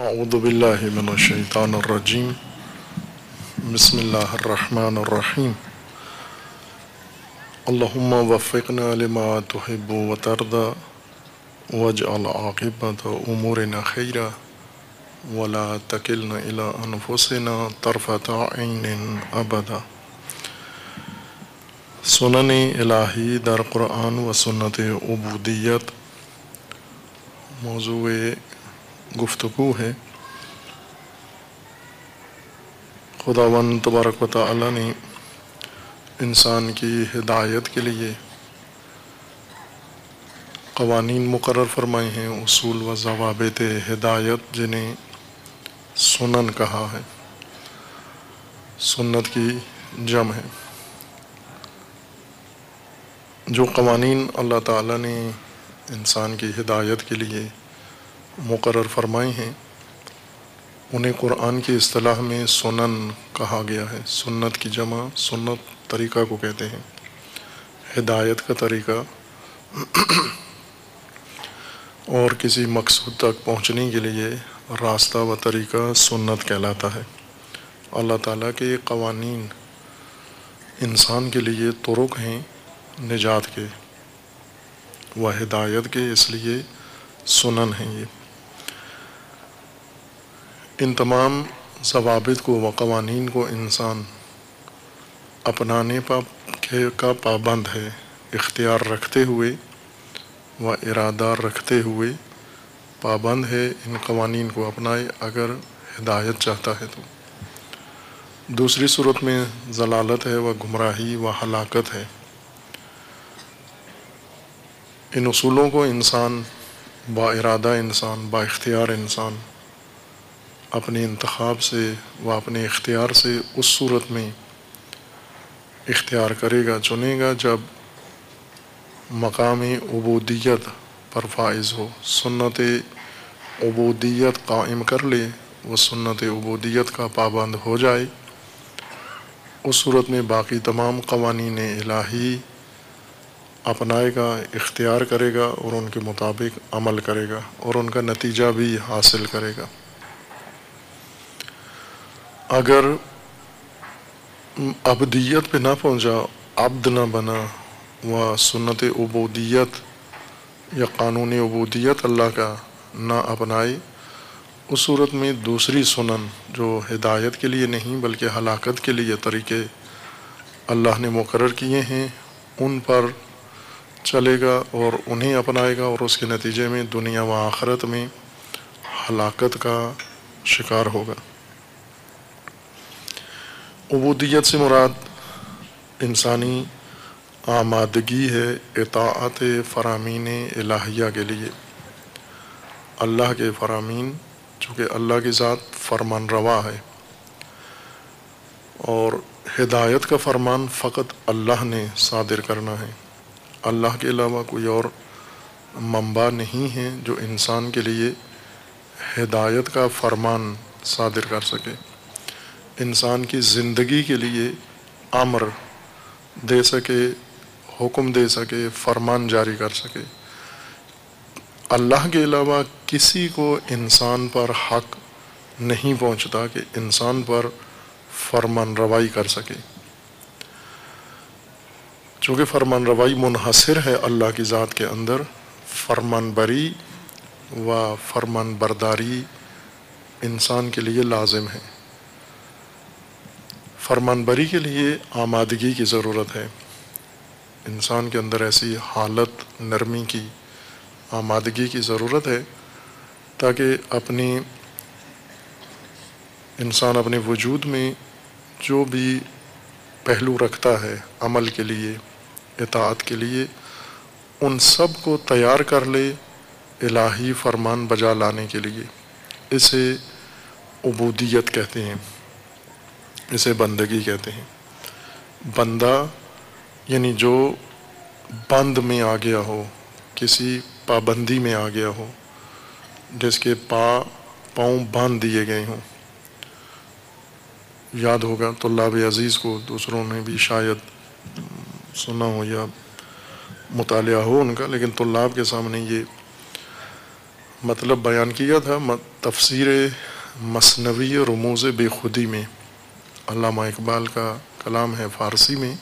اعوذ باللہ من الشیطان الرجیم بسم اللہ الرحمن الرحیم اللہم وفقنا لما تحب وترضى واجعل عاقبۃ امورنا خیرا ولا تکلنا الی انفسنا طرفۃ عین ابدا۔ سنن الہی در قرآن و سنت عبودیت موضوع گفتگو ہے۔ خداوند تبارک و تعالی نے انسان کی ہدایت کے لیے قوانین مقرر فرمائے ہیں، اصول و ضوابط ہدایت جنہیں سنن کہا ہے، سنت کی جمع ہے۔ جو قوانین اللہ تعالی نے انسان کی ہدایت کے لیے مقرر فرمائے ہیں انہیں قرآن کی اصطلاح میں سنن کہا گیا ہے۔ سنت کی جمع سنت طریقہ کو کہتے ہیں، ہدایت کا طریقہ اور کسی مقصود تک پہنچنے کے لیے راستہ و طریقہ سنت کہلاتا ہے۔ اللہ تعالیٰ کے قوانین انسان کے لیے طرق ہیں نجات کے و ہدایت کے، اس لیے سنن ہیں۔ یہ ان تمام ضوابط کو و قوانین کو انسان اپنانے کا پابند ہے، اختیار رکھتے ہوئے و ارادہ رکھتے ہوئے پابند ہے ان قوانین کو اپنائے اگر ہدایت چاہتا ہے تو۔ دوسری صورت میں ضلالت ہے و گمراہی و ہلاکت ہے۔ ان اصولوں کو انسان با ارادہ انسان با اختیار انسان اپنے انتخاب سے و اپنے اختیار سے اس صورت میں اختیار کرے گا، چنے گا جب مقام عبودیت پر فائز ہو، سنت عبودیت قائم کر لے، وہ سنت عبودیت کا پابند ہو جائے، اس صورت میں باقی تمام قوانین الہی اپنائے گا، اختیار کرے گا اور ان کے مطابق عمل کرے گا اور ان کا نتیجہ بھی حاصل کرے گا۔ اگر عبدیت پہ نہ پہنچا، عبد نہ بنا و سنت عبودیت یا قانون عبودیت اللہ کا نہ اپنائے، اس صورت میں دوسری سنن جو ہدایت کے لیے نہیں بلکہ ہلاکت کے لیے طریقے اللہ نے مقرر کیے ہیں ان پر چلے گا اور انہیں اپنائے گا، اور اس کے نتیجے میں دنیا و آخرت میں ہلاکت کا شکار ہوگا۔ عبودیت سے مراد انسانی آمادگی ہے اطاعت فرامین الہیہ کے لیے، اللہ کے فرامین، چونکہ اللہ کی ذات فرمان روا ہے اور ہدایت کا فرمان فقط اللہ نے صادر کرنا ہے۔ اللہ کے علاوہ کوئی اور منبع نہیں ہے جو انسان کے لیے ہدایت کا فرمان صادر کر سکے، انسان کی زندگی کے لیے امر دے سکے، حکم دے سکے، فرمان جاری کر سکے۔ اللہ کے علاوہ کسی کو انسان پر حق نہیں پہنچتا کہ انسان پر فرمان روائی کر سکے، چونکہ فرمان روائی منحصر ہے اللہ کی ذات کے اندر، فرمان بری و فرمان برداری انسان کے لیے لازم ہے۔ فرمان بری کے لیے آمادگی کی ضرورت ہے، انسان کے اندر ایسی حالت نرمی کی، آمادگی کی ضرورت ہے تاکہ انسان اپنے وجود میں جو بھی پہلو رکھتا ہے عمل کے لیے، اطاعت کے لیے، ان سب کو تیار کر لے الہی فرمان بجا لانے کے لیے۔ اسے عبودیت کہتے ہیں، اسے بندگی کہتے ہیں۔ بندہ یعنی جو بند میں آ گیا ہو، کسی پابندی میں آ گیا ہو، جس کے پاؤں باندھ دیے گئے ہوں۔ یاد ہوگا طلاب عزیز کو، دوسروں نے بھی شاید سنا ہو یا مطالعہ ہو ان کا، لیکن طلاب کے سامنے یہ مطلب بیان کیا تھا۔ تفسیر مثنوی رموز بے خودی میں علامہ اقبال کا کلام ہے فارسی میں.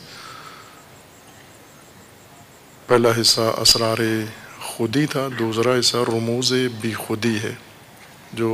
پہلا حصہ اسرار خودی تھا، دوسرا حصہ رموز بے خودی ہے، جو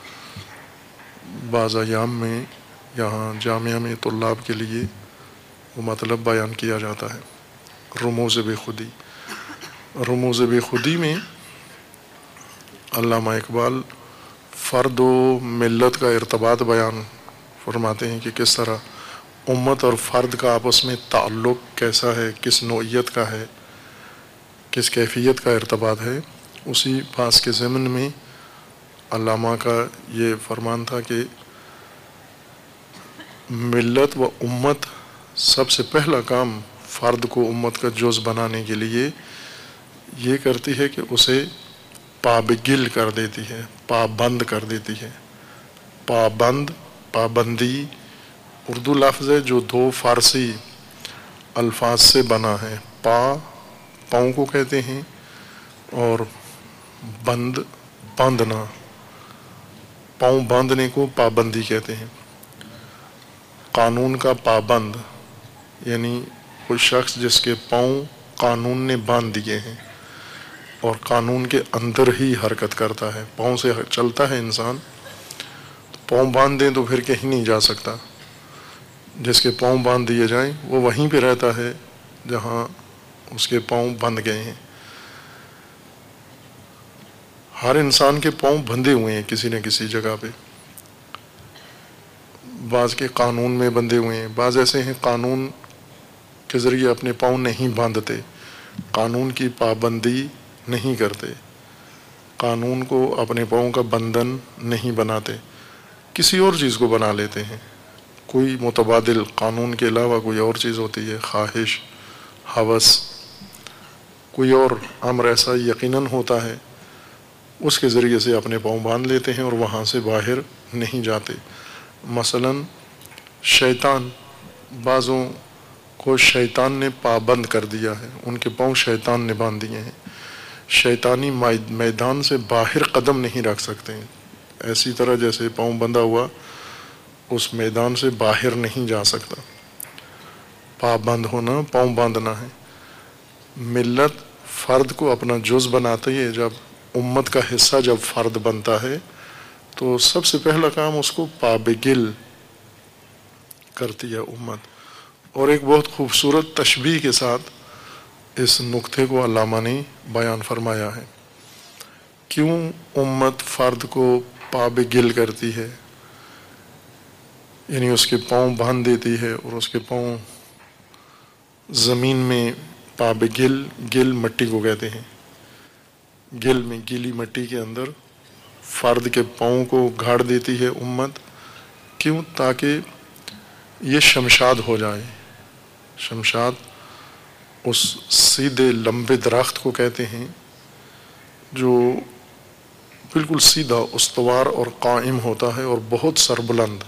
بعض ایام میں یہاں جامعہ میں طلاب کے لیے وہ مطلب بیان کیا جاتا ہے. رموز بے خودی. رموز بے خودی میں علامہ اقبال فرد و ملت کا ارتباط بیان فرماتے ہیں کہ کس طرح امت اور فرد کا آپس میں تعلق کیسا ہے، کس نوعیت کا ہے، کس کیفیت کا ارتباط ہے. اسی باس کے ضمن میں علامہ کا یہ فرمان تھا کہ ملت و امت سب سے پہلا کام فرد کو امت کا جز بنانے کے لیے یہ کرتی ہے کہ اسے پابگل کر دیتی ہے، پابند کر دیتی ہے. پابند، پابندی اردو لفظ ہے جو دو فارسی الفاظ سے بنا ہے. پاؤں کو کہتے ہیں، اور بند، باندھنا. پاؤں باندھنے کو پابندی کہتے ہیں. قانون کا پابند یعنی کوئی شخص جس کے پاؤں قانون نے باندھ دیے ہیں اور قانون کے اندر ہی حرکت کرتا ہے. پاؤں سے چلتا ہے انسان، پاؤں باندھ دیں تو پھر کہیں نہیں جا سکتا. جس کے پاؤں باندھ دیے جائیں وہ وہیں پہ رہتا ہے جہاں اس کے پاؤں بندھ گئے ہیں. ہر انسان کے پاؤں بندھے ہوئے ہیں کسی نہ کسی جگہ پہ. بعض کے قانون میں بندھے ہوئے ہیں، بعض ایسے ہیں قانون کے ذریعے اپنے پاؤں نہیں باندھتے، قانون کی پابندی نہیں کرتے، قانون کو اپنے پاؤں کا بندھن نہیں بناتے، کسی اور چیز کو بنا لیتے ہیں. کوئی متبادل قانون کے علاوہ کوئی اور چیز ہوتی ہے، خواہش، ہوس، کوئی اور امر ایسا یقیناً ہوتا ہے، اس کے ذریعے سے اپنے پاؤں باندھ لیتے ہیں اور وہاں سے باہر نہیں جاتے. مثلا شیطان، بعضوں کو شیطان نے پابند کر دیا ہے، ان کے پاؤں شیطان نے باندھ دیے ہیں، شیطانی میدان سے باہر قدم نہیں رکھ سکتے ہیں. ایسی طرح جیسے پاؤں بندھا ہوا اس میدان سے باہر نہیں جا سکتا. پابند ہونا، پاؤں باندھنا ہے. ملت فرد کو اپنا جز بناتی ہے. جب امت کا حصہ جب فرد بنتا ہے تو سب سے پہلا کام اس کو پابگل کرتی ہے امت. اور ایک بہت خوبصورت تشبیہ کے ساتھ اس نقطے کو علامہ نے بیان فرمایا ہے. کیوں امت فرد کو پابگل کرتی ہے، یعنی اس کے پاؤں باندھ دیتی ہے اور اس کے پاؤں زمین میں پابگل، گل مٹی کو کہتے ہیں، گل میں گیلی مٹی کے اندر فرد کے پاؤں کو گاڑ دیتی ہے امت. کیوں؟ تاکہ یہ شمشاد ہو جائے. شمشاد اس سیدھے لمبے درخت کو کہتے ہیں جو بالکل سیدھا، استوار اور قائم ہوتا ہے اور بہت سربلند.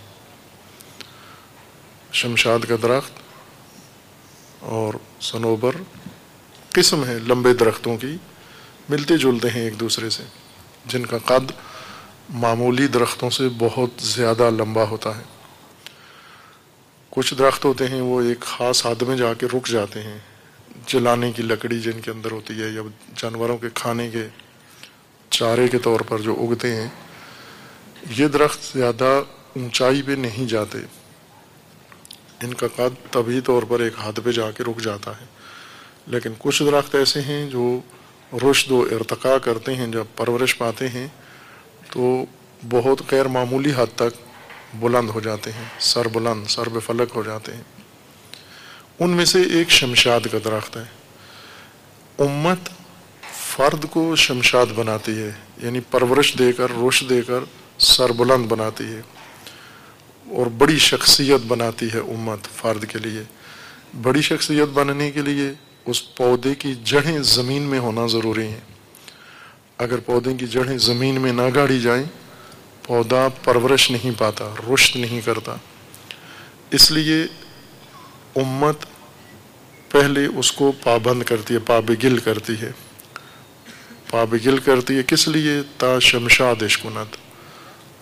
شمشاد کا درخت اور صنوبر قسم ہے لمبے درختوں کی، ملتے جلتے ہیں ایک دوسرے سے، جن کا قد معمولی درختوں سے بہت زیادہ لمبا ہوتا ہے. کچھ درخت ہوتے ہیں وہ ایک خاص حد میں جا کے رک جاتے ہیں، جلانے کی لکڑی جن کے اندر ہوتی ہے یا جانوروں کے کھانے کے چارے کے طور پر جو اگتے ہیں. یہ درخت زیادہ اونچائی پہ نہیں جاتے، ان کا قد طبعی طور پر ایک حد پہ جا کے رک جاتا ہے. لیکن کچھ درخت ایسے ہیں جو رشد و ارتقاء کرتے ہیں، جب پرورش پاتے ہیں تو بہت غیر معمولی حد تک بلند ہو جاتے ہیں، سر بلند، سر بے فلک ہو جاتے ہیں. ان میں سے ایک شمشاد کا درخت ہے. امت فرد کو شمشاد بناتی ہے، یعنی پرورش دے کر، رشد دے کر سر بلند بناتی ہے اور بڑی شخصیت بناتی ہے امت فرد کے لیے. بڑی شخصیت بننے کے لیے اس پودے کی جڑیں زمین میں ہونا ضروری ہیں. اگر پودے کی جڑیں زمین میں نہ گاڑی جائیں پودا پرورش نہیں پاتا، رشد نہیں کرتا. اس لیے امت پہلے اس کو پابند کرتی ہے، پابگل کرتی ہے. پابگل کرتی ہے کس لیے؟ تا شمشاد اشکنت،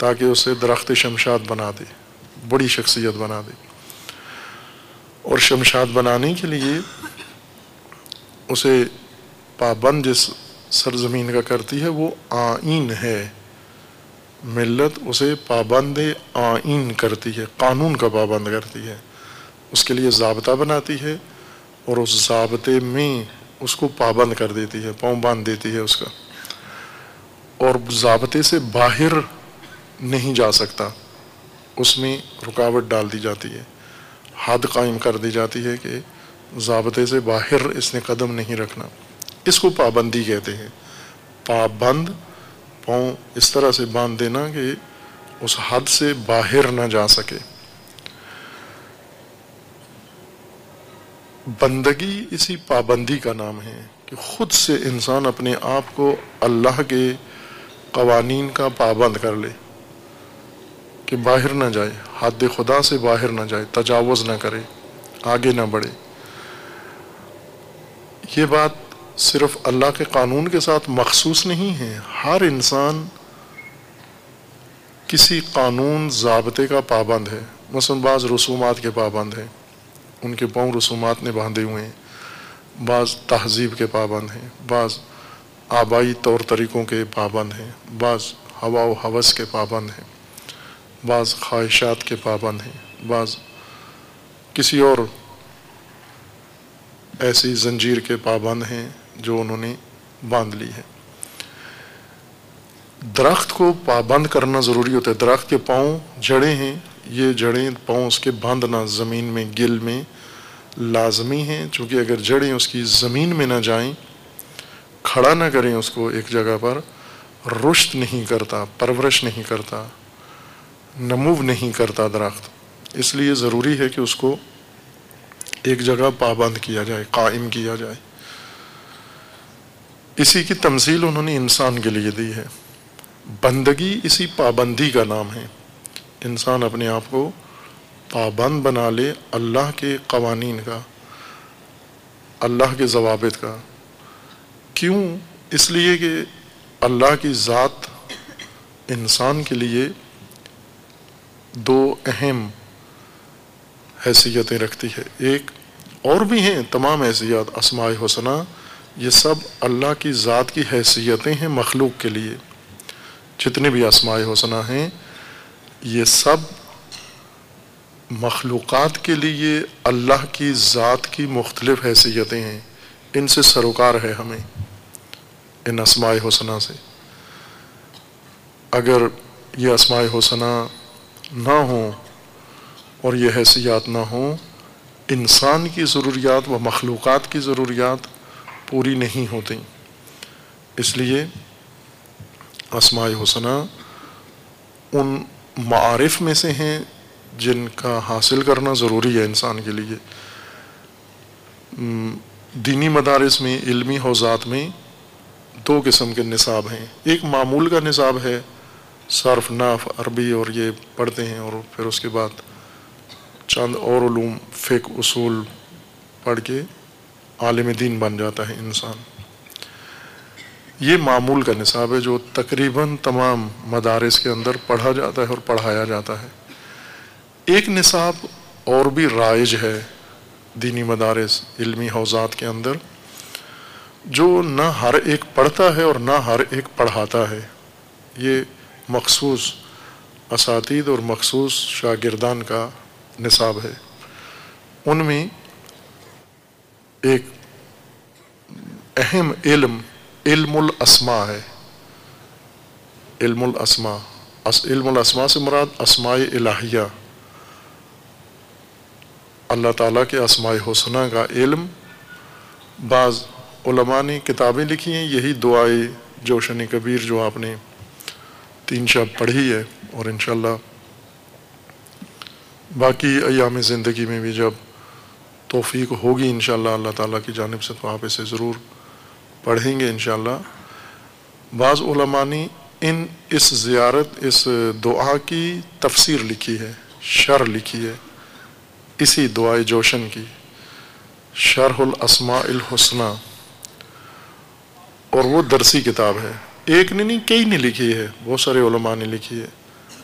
تاکہ اسے درخت شمشاد بنا دے، بڑی شخصیت بنا دے. اور شمشاد بنانے کے لیے اسے پابند جس سرزمین کا کرتی ہے وہ آئین ہے. ملت اسے پابند آئین کرتی ہے، قانون کا پابند کرتی ہے، اس کے لیے ضابطہ بناتی ہے اور اس ضابطے میں اس کو پابند کر دیتی ہے، پاؤں باندھ دیتی ہے اس کا، اور ضابطے سے باہر نہیں جا سکتا. اس میں رکاوٹ ڈال دی جاتی ہے، حد قائم کر دی جاتی ہے کہ ضابطے سے باہر اس نے قدم نہیں رکھنا. اس کو پابندی کہتے ہیں. پابند، پاؤں اس طرح سے باندھ دینا کہ اس حد سے باہر نہ جا سکے. بندگی اسی پابندی کا نام ہے کہ خود سے انسان اپنے آپ کو اللہ کے قوانین کا پابند کر لے کہ باہر نہ جائے، حد خدا سے باہر نہ جائے، تجاوز نہ کرے، آگے نہ بڑھے. یہ بات صرف اللہ کے قانون کے ساتھ مخصوص نہیں ہے. ہر انسان کسی قانون ضابطے کا پابند ہے. مثلا بعض رسومات کے پابند ہیں، ان کے پاؤں رسومات نے باندھے ہوئے ہیں. بعض تہذیب کے پابند ہیں، بعض آبائی طور طریقوں کے پابند ہیں، بعض ہوا و ہوس کے پابند ہیں، بعض خواہشات کے پابند ہیں، بعض کسی اور ایسی زنجیر کے پابند ہیں جو انہوں نے باندھ لی ہے. درخت کو پابند کرنا ضروری ہوتا ہے. درخت کے پاؤں جڑیں ہیں، یہ جڑیں پاؤں اس کے باندھنا زمین میں گل میں لازمی ہیں، چونکہ اگر جڑیں اس کی زمین میں نہ جائیں، کھڑا نہ کریں اس کو ایک جگہ پر، رشد نہیں کرتا، پرورش نہیں کرتا، نمو نہیں کرتا درخت. اس لیے ضروری ہے کہ اس کو ایک جگہ پابند کیا جائے، قائم کیا جائے. اسی کی تمثیل انہوں نے انسان کے لیے دی ہے. بندگی اسی پابندی کا نام ہے. انسان اپنے آپ کو پابند بنا لے اللہ کے قوانین کا، اللہ کے ضوابط کا. کیوں؟ اس لیے کہ اللہ کی ذات انسان کے لیے دو اہم حیثیتیں رکھتی ہے. ایک اور بھی ہیں تمام حیثیت، اسماء حسنہ، یہ سب اللہ کی ذات کی حیثیتیں ہیں مخلوق کے لیے. جتنے بھی اسماء حسنہ ہیں یہ سب مخلوقات کے لیے اللہ کی ذات کی مختلف حیثیتیں ہیں. ان سے سروکار ہے ہمیں، ان اسماء حسنہ سے. اگر یہ اسماء حسنہ نہ ہوں اور یہ حیثیات نہ ہوں، انسان کی ضروریات و مخلوقات کی ضروریات پوری نہیں ہوتی. اس لیے اسماء حسنہ ان معارف میں سے ہیں جن کا حاصل کرنا ضروری ہے انسان کے لیے. دینی مدارس میں، علمی حوزات میں دو قسم کے نصاب ہیں. ایک معمول کا نصاب ہے، صرف، نحو، عربی اور یہ پڑھتے ہیں، اور پھر اس کے بعد چند اور علوم، فقہ، اصول پڑھ کے عالم دین بن جاتا ہے انسان. یہ معمول کا نصاب ہے جو تقریباً تمام مدارس کے اندر پڑھا جاتا ہے اور پڑھایا جاتا ہے. ایک نصاب اور بھی رائج ہے دینی مدارس، علمی حوزات کے اندر، جو نہ ہر ایک پڑھتا ہے اور نہ ہر ایک پڑھاتا ہے. یہ مخصوص اساتید اور مخصوص شاگردان کا نصاب ہے. ان میں ایک اہم علم الاسماء ہے. علم الاسماء، علم الاسماء سے مراد اسماء الہیہ، اللہ تعالیٰ کے اسماء حسنہ کا علم. بعض علماء نے کتابیں لکھی ہیں، یہی دعائے جوشن کبیر جو آپ نے 3 شب پڑھی ہے، اور انشاءاللہ باقی ایام زندگی میں بھی جب توفیق ہوگی انشاءاللہ اللہ تعالیٰ کی جانب سے تو آپ اسے ضرور پڑھیں گے انشاءاللہ. بعض علماء نے اس زیارت، اس دعا کی تفسیر لکھی ہے، شرح لکھی ہے اسی دعائے جوشن کی، شرح الاسماء الحسنہ، اور وہ درسی کتاب ہے. ایک نے نہیں، کئی نے لکھی ہے، بہت سارے علماء نے لکھی ہے.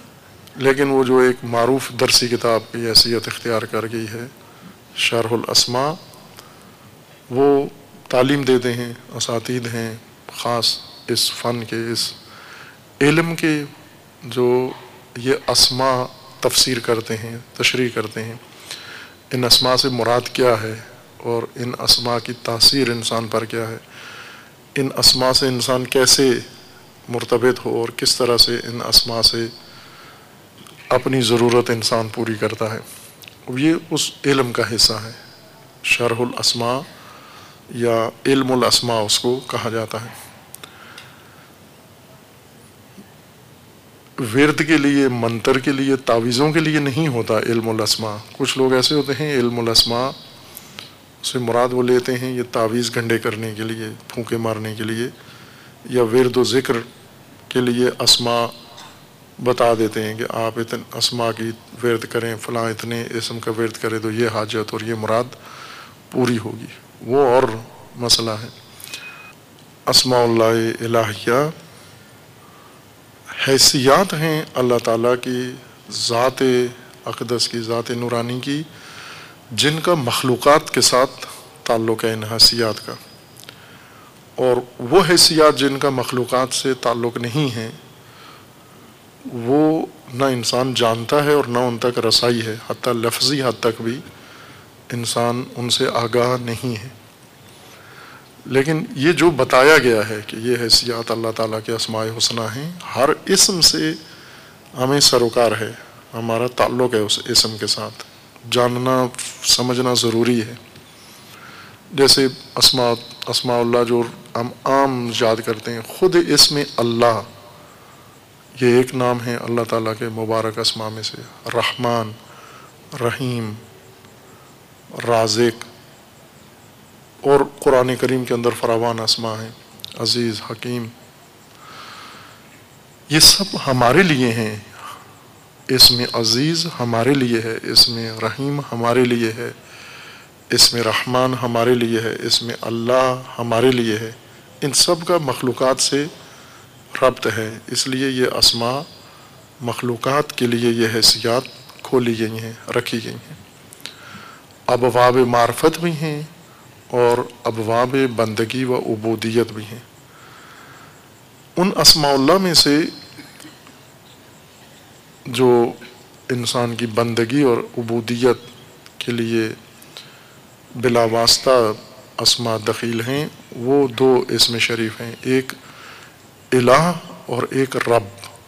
لیکن وہ جو ایک معروف درسی کتاب کی حیثیت اختیار کر گئی ہے شرح الاسماء، وہ تعلیم دیتے ہیں، اساتید ہیں خاص اس فن کے، اس علم کے، جو یہ اسماء تفسیر کرتے ہیں، تشریح کرتے ہیں ان اسماء سے مراد کیا ہے اور ان اسماء کی تاثیر انسان پر کیا ہے، ان اسماء سے انسان کیسے مرتبط ہو اور کس طرح سے ان اسماء سے اپنی ضرورت انسان پوری کرتا ہے، یہ اس علم کا حصہ ہے۔ شرح الاسماء یا علم الاسماء اس کو کہا جاتا ہے۔ ورد کے لیے، منتر کے لیے، تعویذوں کے لیے نہیں ہوتا علم الاسماء۔ کچھ لوگ ایسے ہوتے ہیں علم الاسماء سے مراد وہ لیتے ہیں یہ تعویذ گھنڈے کرنے کے لیے، پھونکے مارنے کے لیے، یا ورد و ذکر کے لیے اسماء بتا دیتے ہیں کہ آپ اتنے اسماء کی ورد کریں، فلاں اتنے اسم کا ورد کریں تو یہ حاجت اور یہ مراد پوری ہوگی، وہ اور مسئلہ ہے۔ اسماء اللہ الہیہ حیثیات ہیں اللہ تعالیٰ کی ذات اقدس کی، ذات نورانی کی، جن کا مخلوقات کے ساتھ تعلق ہے ان حیثیات کا، اور وہ حیثیات جن کا مخلوقات سے تعلق نہیں ہے وہ نہ انسان جانتا ہے اور نہ ان تک رسائی ہے، حتیٰ لفظی حد تک بھی انسان ان سے آگاہ نہیں ہے۔ لیکن یہ جو بتایا گیا ہے کہ یہ حیثیات اللہ تعالیٰ کے اسماء حسنہ ہیں، ہر اسم سے ہمیں سروکار ہے، ہمارا تعلق ہے اس اسم کے ساتھ، جاننا سمجھنا ضروری ہے۔ جیسے اسماء اللہ جو ہم عام یاد کرتے ہیں، خود اسم اللہ یہ ایک نام ہے اللہ تعالیٰ کے مبارک اسماء میں سے، رحمان، رحیم، رازق، اور قرآن کریم کے اندر فراوان اسماء ہیں، عزیز، حکیم، یہ سب ہمارے لیے ہیں۔ اسم عزیز ہمارے لیے ہے، اسم رحیم ہمارے لیے ہے، اسم رحمان ہمارے لیے ہے، اسم اللہ ہمارے لیے ہے، ان سب کا مخلوقات سے ربط ہے، اس لیے یہ اسماء مخلوقات کے لیے یہ حیثیات کھولی گئی ہیں، رکھی گئی ہیں۔ ابواب معرفت بھی ہیں اور ابواب بندگی و عبودیت بھی ہیں۔ ان اسماء اللہ میں سے جو انسان کی بندگی اور عبودیت کے لیے بلا واسطہ اسماء دخیل ہیں وہ دو اسم شریف ہیں، ایک الہ اور ایک رب۔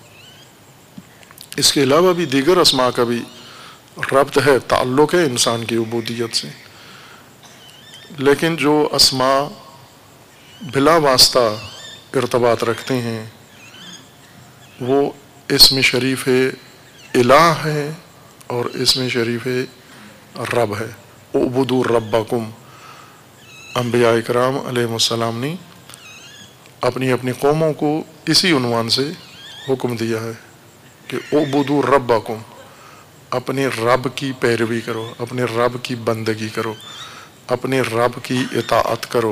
اس کے علاوہ بھی دیگر اسماء کا بھی ربط ہے، تعلق ہے انسان کی عبودیت سے، لیکن جو اسماء بلا واسطہ ارتباط رکھتے ہیں وہ اسم شریف الہ ہے اور اسم شریف رب ہے۔ اعبدوا ربکم، انبیاء اکرام علیہ السلام نے اپنی اپنی قوموں کو اسی عنوان سے حکم دیا ہے کہ اعبدوا ربکم، اپنے رب کی پیروی کرو، اپنے رب کی بندگی کرو، اپنے رب کی اطاعت کرو۔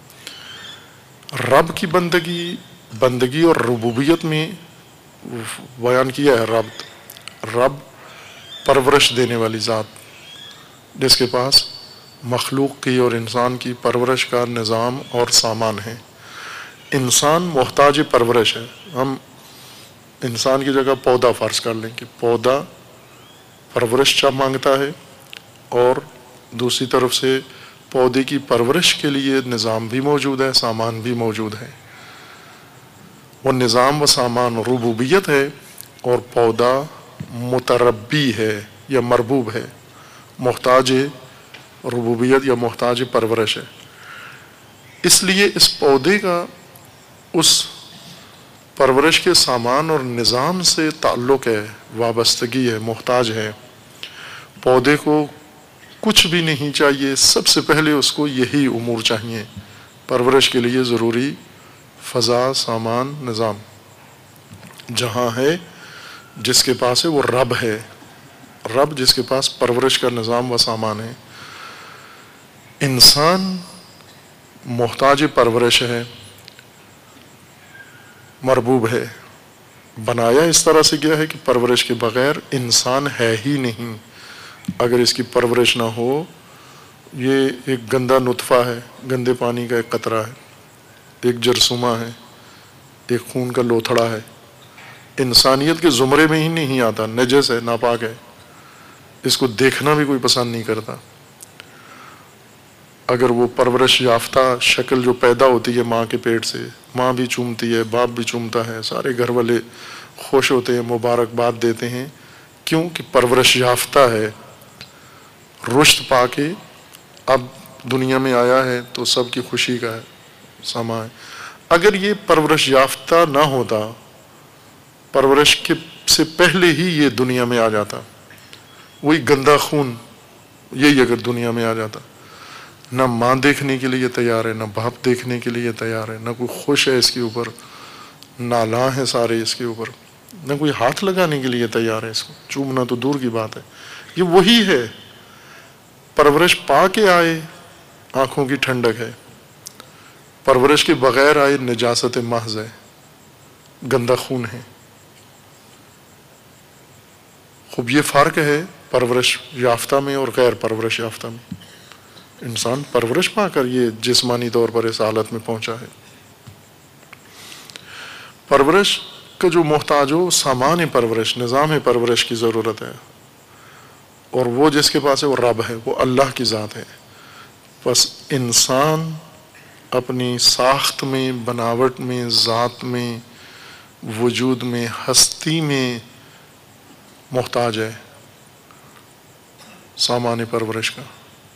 رب کی بندگی اور ربوبیت میں بیان کیا ہے رب پرورش دینے والی ذات، جس کے پاس مخلوق کی اور انسان کی پرورش کا نظام اور سامان ہے۔ انسان محتاج پرورش ہے۔ ہم انسان کی جگہ پودا فرض کر لیں کہ پودا پرورش چاہ مانگتا ہے، اور دوسری طرف سے پودے کی پرورش کے لیے نظام بھی موجود ہے، سامان بھی موجود ہے۔ وہ نظام و سامان ربوبیت ہے اور پودا متربی ہے یا مربوب ہے، محتاج ربوبیت یا محتاج پرورش ہے۔ اس لیے اس پودے کا اس پرورش کے سامان اور نظام سے تعلق ہے، وابستگی ہے، محتاج ہے۔ پودے کو کچھ بھی نہیں چاہیے، سب سے پہلے اس کو یہی امور چاہیے پرورش کے لیے ضروری فضا، سامان، نظام۔ جہاں ہے جس کے پاس ہے وہ رب ہے، رب جس کے پاس پرورش کا نظام و سامان ہے۔ انسان محتاج پرورش ہے، مربوب ہے، بنایا اس طرح سے گیا ہے کہ پرورش کے بغیر انسان ہے ہی نہیں. اگر اس کی پرورش نہ ہو، یہ ایک گندا نطفہ ہے، گندے پانی کا ایک قطرہ ہے، ایک جرثومہ ہے، ایک خون کا لوتھڑا ہے، انسانیت کے زمرے میں ہی نہیں آتا، نجس ہے، ناپاک ہے، اس کو دیکھنا بھی کوئی پسند نہیں کرتا. اگر وہ پرورش یافتہ شکل جو پیدا ہوتی ہے ماں کے پیٹ سے، ماں بھی چومتی ہے، باپ بھی چومتا ہے، سارے گھر والے خوش ہوتے ہیں، مبارکباد دیتے ہیں، کیوں کہ پرورش یافتہ ہے، رشد پا کے اب دنیا میں آیا ہے تو سب کی خوشی کا ہے سامان ہے. اگر یہ پرورش یافتہ نہ ہوتا، پرورش کے سے پہلے ہی یہ دنیا میں آ جاتا، وہی گندا خون یہی اگر دنیا میں آ جاتا، نہ ماں دیکھنے کے لیے تیار ہے، نہ باپ دیکھنے کے لیے تیار ہے، نہ کوئی خوش ہے اس کے اوپر، نالاں ہیں سارے اس کے اوپر، نہ کوئی ہاتھ لگانے کے لیے تیار ہے، اس کو چومنا تو دور کی بات ہے. یہ وہی ہے، پرورش پا کے آئے آنکھوں کی ٹھنڈک ہے، پرورش کے بغیر آئے نجاست محض ہے، گندا خون ہے. خوب یہ فرق ہے پرورش یافتہ میں اور غیر پرورش یافتہ میں. انسان پرورش پا کر یہ جسمانی طور پر اس حالت میں پہنچا ہے. پرورش کا جو محتاج ہو، سامان پرورش، نظام پرورش کی ضرورت ہے، اور وہ جس کے پاس ہے وہ رب ہے، وہ اللہ کی ذات ہے. بس انسان اپنی ساخت میں، بناوٹ میں، ذات میں، وجود میں، ہستی میں محتاج ہے سامان پرورش کا،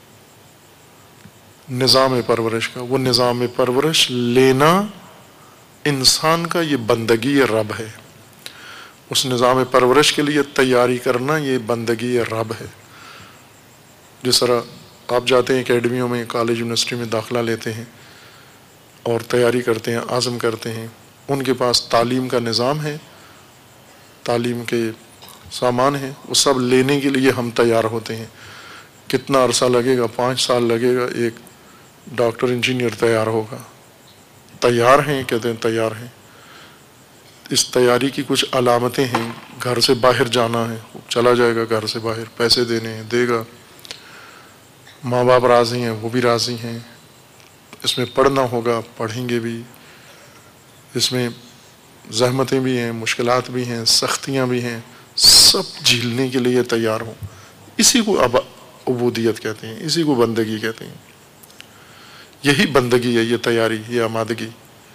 نظام پرورش کا. وہ نظام پرورش لینا انسان کا یہ بندگی رب ہے، اس نظام پرورش کے لیے تیاری کرنا یہ بندگی رب ہے. جس طرح آپ جاتے ہیں اکیڈمیوں میں، کالج یونیورسٹی میں داخلہ لیتے ہیں اور تیاری کرتے ہیں، عزم کرتے ہیں، ان کے پاس تعلیم کا نظام ہے، تعلیم کے سامان ہیں، وہ سب لینے کے لیے ہم تیار ہوتے ہیں. کتنا عرصہ لگے گا؟ 5 سال لگے گا، ایک ڈاکٹر انجینئر تیار ہوگا. تیار ہیں، کہتے ہیں تیار ہیں. اس تیاری کی کچھ علامتیں ہیں. گھر سے باہر جانا ہے، چلا جائے گا گھر سے باہر، پیسے دینے ہیں، دے گا. ماں باپ راضی ہیں، وہ بھی راضی ہیں. اس میں پڑھنا ہوگا، پڑھیں گے بھی. اس میں زحمتیں بھی ہیں، مشکلات بھی ہیں، سختیاں بھی ہیں، سب جھیلنے کے لیے تیار ہوں. اسی کو عبودیت کہتے ہیں، اسی کو بندگی کہتے ہیں. یہی بندگی ہے، یہ تیاری، یہ آمادگی،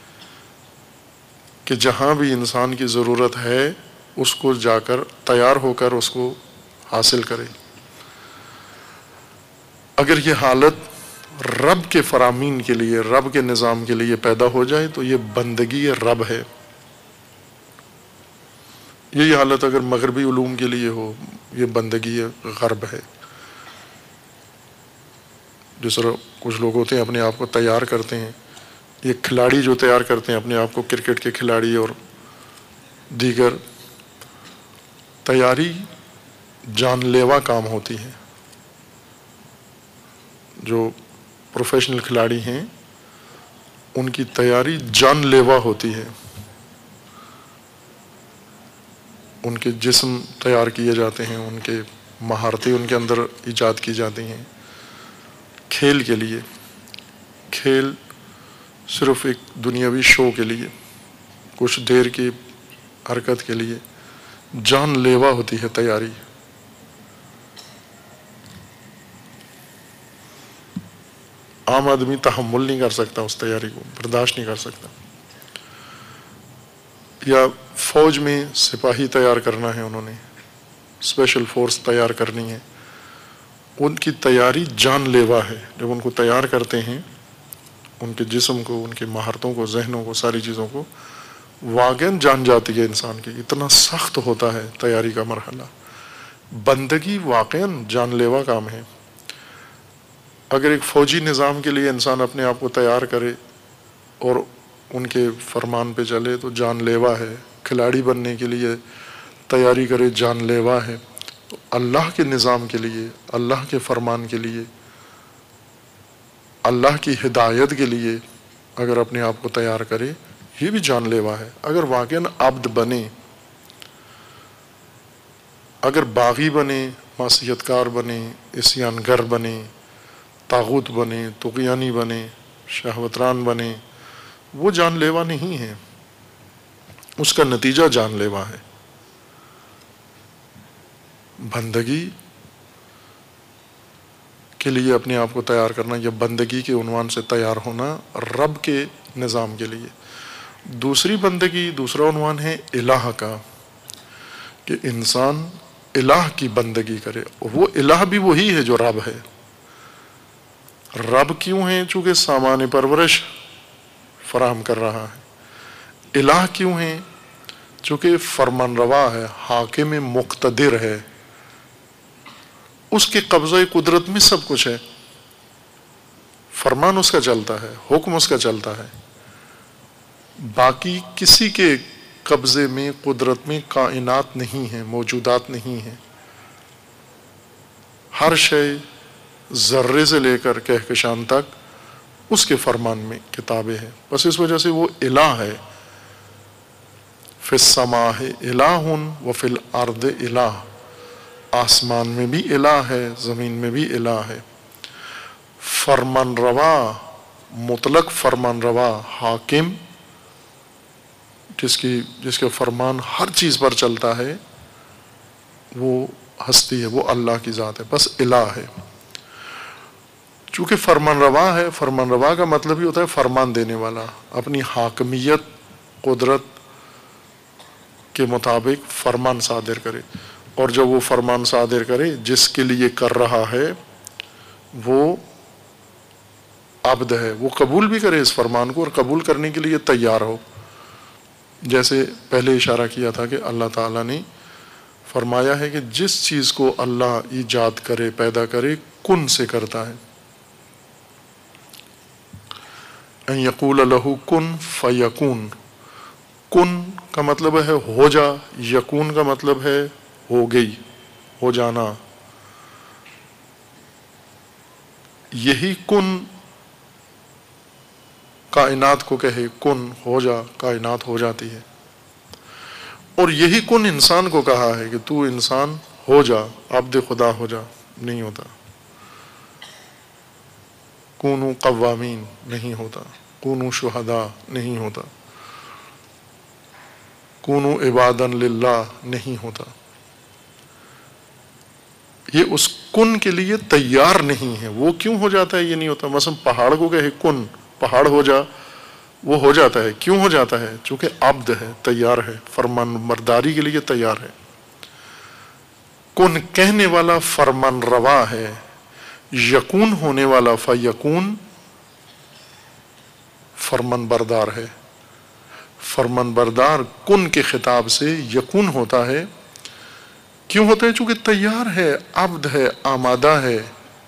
کہ جہاں بھی انسان کی ضرورت ہے اس کو جا کر تیار ہو کر اس کو حاصل کرے. اگر یہ حالت رب کے فرامین کے لیے، رب کے نظام کے لیے پیدا ہو جائے تو یہ بندگی رب ہے. یہی حالت اگر مغربی علوم کے لیے ہو، یہ بندگی غرب ہے. جس طرح کچھ لوگ ہوتے ہیں اپنے آپ کو تیار کرتے ہیں، یہ کھلاڑی جو تیار کرتے ہیں اپنے آپ کو، کرکٹ کے کھلاڑی اور دیگر، تیاری جان لیوا کام ہوتی ہے. جو پروفیشنل کھلاڑی ہیں ان کی تیاری جان لیوا ہوتی ہے. ان کے جسم تیار کیے جاتے ہیں، ان کے مہارتیں ان کے اندر ایجاد کی جاتی ہیں کھیل کے لیے. کھیل صرف ایک دنیاوی شو کے لیے، کچھ دیر کی حرکت کے لیے جان لیوا ہوتی ہے تیاری. عام آدمی تحمل نہیں کر سکتا، اس تیاری کو برداشت نہیں کر سکتا. یا فوج میں سپاہی تیار کرنا ہے، انہوں نے اسپیشل فورس تیار کرنی ہے، ان کی تیاری جان لیوا ہے. جب ان کو تیار کرتے ہیں، ان کے جسم کو، ان کی مہارتوں کو، ذہنوں کو، ساری چیزوں کو واقعاً جان جاتی ہے انسان کی. اتنا سخت ہوتا ہے تیاری کا مرحلہ. بندگی واقعاً جان لیوا کام ہے. اگر ایک فوجی نظام کے لیے انسان اپنے آپ کو تیار کرے اور ان کے فرمان پہ چلے تو جان لیوا ہے. کھلاڑی بننے کے لیے تیاری کرے، جان لیوا ہے. تو اللہ کے نظام کے لیے، اللہ کے فرمان کے لیے، اللہ کی ہدایت کے لیے اگر اپنے آپ کو تیار کرے، یہ بھی جان لیوا ہے. اگر واقعاً عبد بنے، اگر باغی بنے، معصیت کار بنے، عصیانگر بنے، طاغوت بنے، طغیانی بنے، شہوتران بنے، وہ جان لیوا نہیں ہے، اس کا نتیجہ جان لیوا ہے۔ بندگی کے لیے اپنے آپ کو تیار کرنا، یا بندگی کے عنوان سے تیار ہونا رب کے نظام کے لیے۔ دوسری بندگی، دوسرا عنوان ہے الہ کا، کہ انسان الہ کی بندگی کرے۔ وہ الہ بھی وہی ہے جو رب ہے۔ رب کیوں ہے؟ چونکہ سامان پرورش فراہم کر رہا ہے۔ الہ کیوں ہے؟ چونکہ فرمان روا ہے، حاکم مقتدر ہے، اس کے قبضہ قدرت میں سب کچھ ہے، فرمان اس کا چلتا ہے، حکم اس کا چلتا ہے۔ باقی کسی کے قبضے میں، قدرت میں کائنات نہیں ہے، موجودات نہیں ہیں۔ ہر شے ذرے سے لے کر کہکشان تک اس کے فرمان میں کتابیں ہیں، بس اس وجہ سے وہ الہ ہے۔ فی السماء الہ وفی الارض الہ، آسمان میں بھی الہ ہے، زمین میں بھی الہ ہے۔ فرمان روا، مطلق فرمان روا، حاکم، جس کے فرمان ہر چیز پر چلتا ہے، وہ ہستی ہے، وہ اللہ کی ذات ہے، بس الہ ہے۔ چونکہ فرمان روا ہے، فرمان روا کا مطلب ہی ہوتا ہے فرمان دینے والا، اپنی حاکمیت، قدرت کے مطابق فرمان صادر کرے، اور جب وہ فرمان صادر کرے جس کے لیے کر رہا ہے وہ عبد ہے، وہ قبول بھی کرے اس فرمان کو، اور قبول کرنے کے لیے تیار ہو۔ جیسے پہلے اشارہ کیا تھا کہ اللہ تعالیٰ نے فرمایا ہے کہ جس چیز کو اللہ ایجاد کرے، پیدا کرے، کن سے کرتا ہے۔ ان یقول لہ کن فیکون، کن کا مطلب ہے ہو جا، یکون کا مطلب ہے ہو گئی، ہو جانا۔ یہی کن کائنات کو کہے کن ہو جا، کائنات ہو جاتی ہے۔ اور یہی کن انسان کو کہا ہے کہ تو انسان ہو جا، عبد خدا ہو جا، نہیں ہوتا۔ کونوا قوامین نہیں ہوتا، کونوا شہداء نہیں ہوتا، کونوا عبادا للہ نہیں ہوتا۔ یہ اس کن کے لیے تیار نہیں ہے۔ وہ کیوں ہو جاتا ہے یہ نہیں ہوتا؟ مثلا پہاڑ کو کہے کن، پہاڑ ہو جا، وہ ہو جاتا ہے۔ کیوں ہو جاتا ہے؟ چونکہ عبد ہے، تیار ہے، فرمان برداری کے لیے تیار ہے۔ کن کہنے والا فرمان روا ہے، یکون ہونے والا فیکون فرمان بردار ہے۔ فرمان بردار کن کے خطاب سے یکون ہوتا ہے۔ کیوں ہوتا ہے؟ چونکہ تیار ہے، عبد ہے، آمادہ ہے۔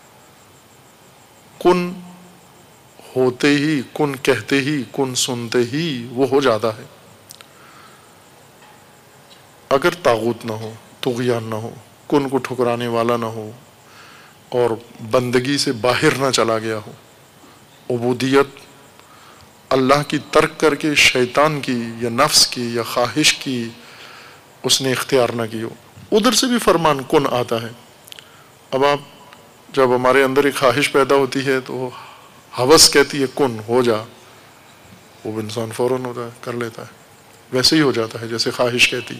کن ہوتے ہی، کن کہتے ہی، کن سنتے ہی وہ ہو جاتا ہے۔ اگر طاغوت نہ ہو، طغیان نہ ہو، کن کو ٹھکرانے والا نہ ہو، اور بندگی سے باہر نہ چلا گیا ہو، عبودیت اللہ کی ترک کر کے شیطان کی یا نفس کی یا خواہش کی اس نے اختیار نہ کی ہو، ادھر سے بھی فرمان کن آتا ہے۔ اب آپ جب ہمارے اندر ایک خواہش پیدا ہوتی ہے تو ہوس کہتی ہے کن ہو جا، وہ انسان فوراً ہوتا ہے، کر لیتا ہے، ویسے ہی ہو جاتا ہے جیسے خواہش کہتی۔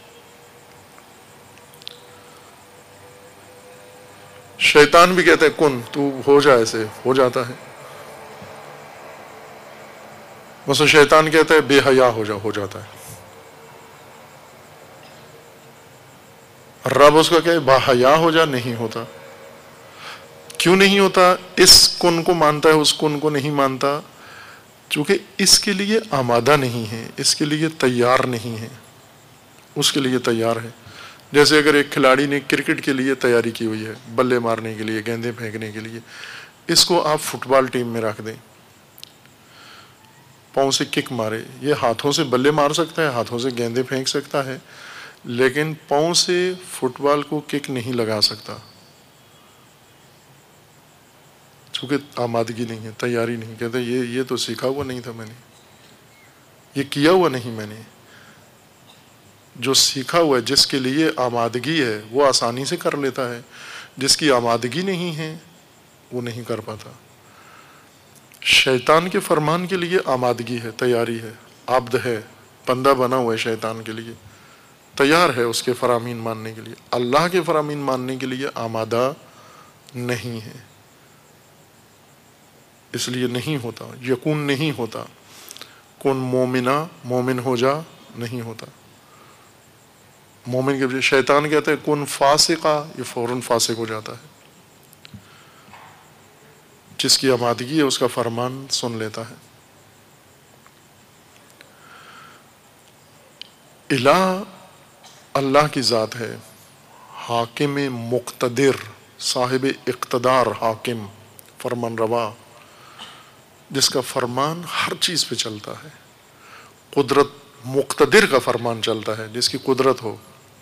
شیطان بھی کہتا ہے کن، تو ہو جا، ایسے ہو جاتا ہے۔ مثلا شیطان کہتا ہے بے حیا ہو جا، ہو جاتا ہے۔ رب اس کا کہ با حیا ہو جا، نہیں ہوتا۔ کیوں نہیں ہوتا؟ اس کن کو مانتا ہے، اس کن کو نہیں مانتا، چونکہ اس کے لیے آمادہ نہیں ہے، اس کے لیے تیار نہیں ہے، اس کے لیے تیار ہے۔ جیسے اگر ایک کھلاڑی نے کرکٹ کے لیے تیاری کی ہوئی ہے، بلے مارنے کے لیے، گیندیں پھینکنے کے لیے، اس کو آپ فٹ بال ٹیم میں رکھ دیں، پاؤں سے کک مارے، یہ ہاتھوں سے بلے مار سکتا ہے، ہاتھوں سے گیندیں پھینک سکتا ہے، لیکن پاؤں سے فٹ بال کو کک نہیں لگا سکتا، چونکہ آمادگی نہیں ہے، تیاری نہیں۔ کہتے یہ تو سیکھا ہوا نہیں تھا میں نے، یہ کیا ہوا نہیں میں نے۔ جو سیکھا ہوا ہے، جس کے لیے آمادگی ہے، وہ آسانی سے کر لیتا ہے، جس کی آمادگی نہیں ہے وہ نہیں کر پاتا۔ شیطان کے فرمان کے لیے آمادگی ہے، تیاری ہے، عبد ہے، بندہ بنا ہوا ہے شیطان کے لیے، تیار ہے اس کے فرامین ماننے کے لیے۔ اللہ کے فرامین ماننے کے لیے آمادہ نہیں ہے، اس لیے نہیں ہوتا، یقون نہیں ہوتا۔ کون مومنہ، مومن ہو جا، نہیں ہوتا۔ مومن کے بجائے شیطان کہتا ہے کن فاسقہ، یہ فوراً فاسق ہو جاتا ہے۔ جس کی آمادگی ہے اس کا فرمان سن لیتا ہے۔ الہ اللہ کی ذات ہے، حاکم مقتدر، صاحب اقتدار، حاکم، فرمان روا، جس کا فرمان ہر چیز پہ چلتا ہے۔ قدرت، مقتدر کا فرمان چلتا ہے، جس کی قدرت ہو،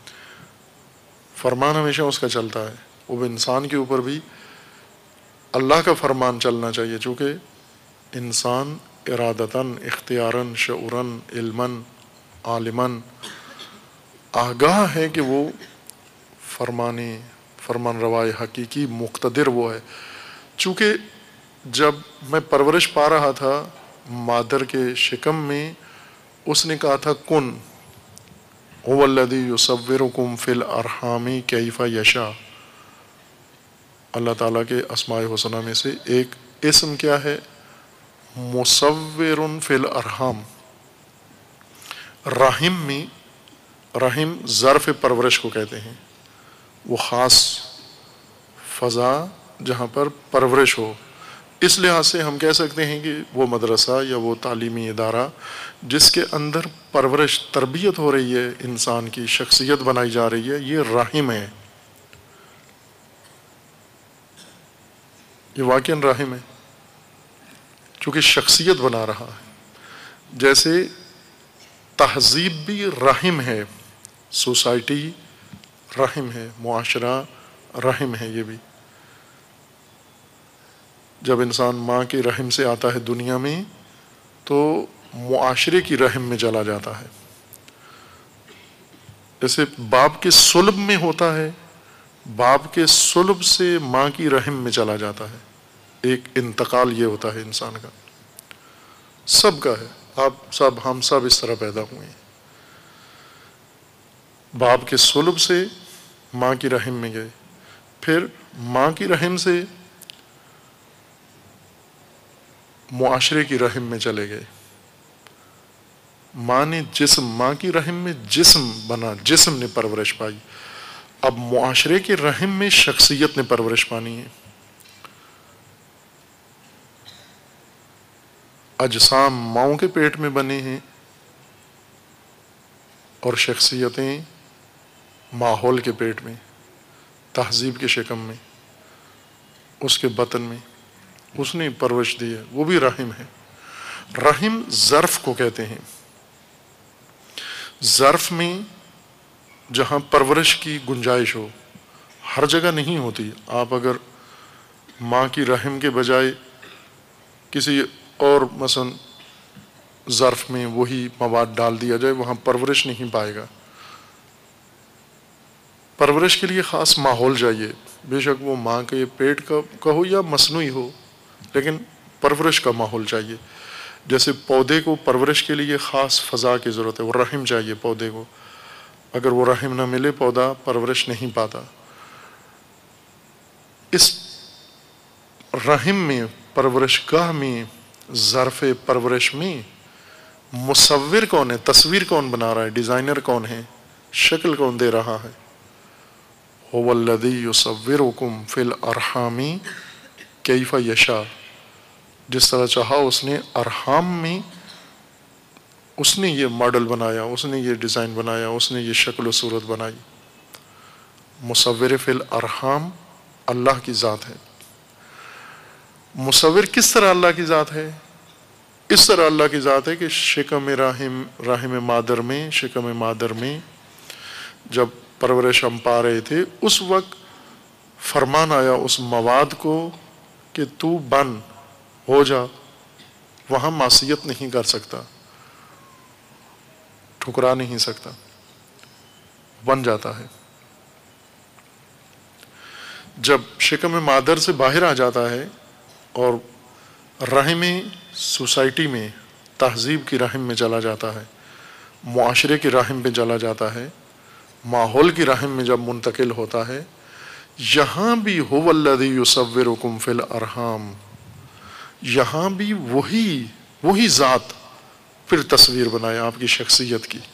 فرمان ہمیشہ اس کا چلتا ہے۔ وہ انسان کے اوپر بھی اللہ کا فرمان چلنا چاہیے، چونکہ انسان ارادتاً، اختیاراً، شعوراً، علماً، عالماً آگاہ ہے کہ وہ فرمان روائے حقیقی مقتدر وہ ہے۔ چونکہ جب میں پرورش پا رہا تھا مادر کے شکم میں، اس نے کہا تھا کن هو الذی یصورکم فی الارحام کیف یشاء۔ اللہ تعالیٰ کے اسماء حسنہ میں سے ایک اسم کیا ہے؟ مصور فی الارحام۔ رحم میں، رحم ظرف پرورش کو کہتے ہیں، وہ خاص فضا جہاں پر پرورش ہو۔ اس لحاظ سے ہم کہہ سکتے ہیں کہ وہ مدرسہ یا وہ تعلیمی ادارہ جس کے اندر پرورش، تربیت ہو رہی ہے، انسان کی شخصیت بنائی جا رہی ہے، یہ رحم ہے، یہ واقعاً رحم ہے، چونکہ شخصیت بنا رہا ہے۔ جیسے تہذیب بھی رحم ہے، سوسائٹی رحم ہے، معاشرہ رحم ہے۔ یہ بھی جب انسان ماں کے رحم سے آتا ہے دنیا میں تو معاشرے کی رحم میں چلا جاتا ہے۔ جیسے باپ کے صلب میں ہوتا ہے، باپ کے صلب سے ماں کی رحم میں چلا جاتا ہے، ایک انتقال یہ ہوتا ہے انسان کا، سب کا ہے۔ آپ سب، ہم سب اس طرح پیدا ہوئے ہیں، باپ کے صلب سے ماں کی رحم میں گئے، پھر ماں کی رحم سے معاشرے کی رحم میں چلے گئے۔ ماں نے جسم، ماں کی رحم میں جسم بنا، جسم نے پرورش پائی، اب معاشرے کے رحم میں شخصیت نے پرورش پانی ہے۔ اجسام ماؤں کے پیٹ میں بنے ہیں اور شخصیتیں ماحول کے پیٹ میں، تہذیب کے شکم میں، اس کے بطن میں اس نے پرورش دی ہے، وہ بھی رحم ہے۔ رحم ظرف کو کہتے ہیں، ظرف میں جہاں پرورش کی گنجائش ہو، ہر جگہ نہیں ہوتی۔ آپ اگر ماں کی رحم کے بجائے کسی اور مثلا ظرف میں وہی مواد ڈال دیا جائے، وہاں پرورش نہیں پائے گا۔ پرورش کے لیے خاص ماحول چاہیے، بے شک وہ ماں کے پیٹ کا ہو یا مصنوعی ہو، لیکن پرورش کا ماحول چاہیے۔ جیسے پودے کو پرورش کے لیے خاص فضا کی ضرورت ہے، وہ رحم چاہیے پودے کو، اگر وہ رحم نہ ملے پودا پرورش نہیں پاتا۔ اس رحم میں، پرورش گاہ میں، ظرف پرورش میں مصور کون ہے؟ تصویر کون بنا رہا ہے؟ ڈیزائنر کون ہے؟ شکل کون دے رہا ہے؟ هو الذی یصورکم فی الارحام کیف یشاء۔ جس طرح چاہا اس نے ارحام میں، اس نے یہ ماڈل بنایا، اس نے یہ ڈیزائن بنایا، اس نے یہ شکل و صورت بنائی۔ مصور فی الارحام اللہ کی ذات ہے۔ مصور کس طرح اللہ کی ذات ہے؟ اس طرح اللہ کی ذات ہے کہ شکم رحم مادر میں، شکم مادر میں جب پرورش ہم پا رہے تھے، اس وقت فرمان آیا اس مواد کو کہ تو بن، ہو جا، وہاں معصیت نہیں کر سکتا، ٹھکرا نہیں سکتا۔ بن جاتا ہے۔ جب شکم مادر سے باہر آ جاتا ہے اور رحم سوسائٹی میں، تہذیب کی رحم میں چلا جاتا ہے، معاشرے کی رحم میں چلا جاتا ہے، ماحول کی رحم میں جب منتقل ہوتا ہے، یہاں بھی هو الذی یصورکم فی الارحام، یہاں بھی وہی ذات پھر تصویر بنائے آپ کی شخصیت کی۔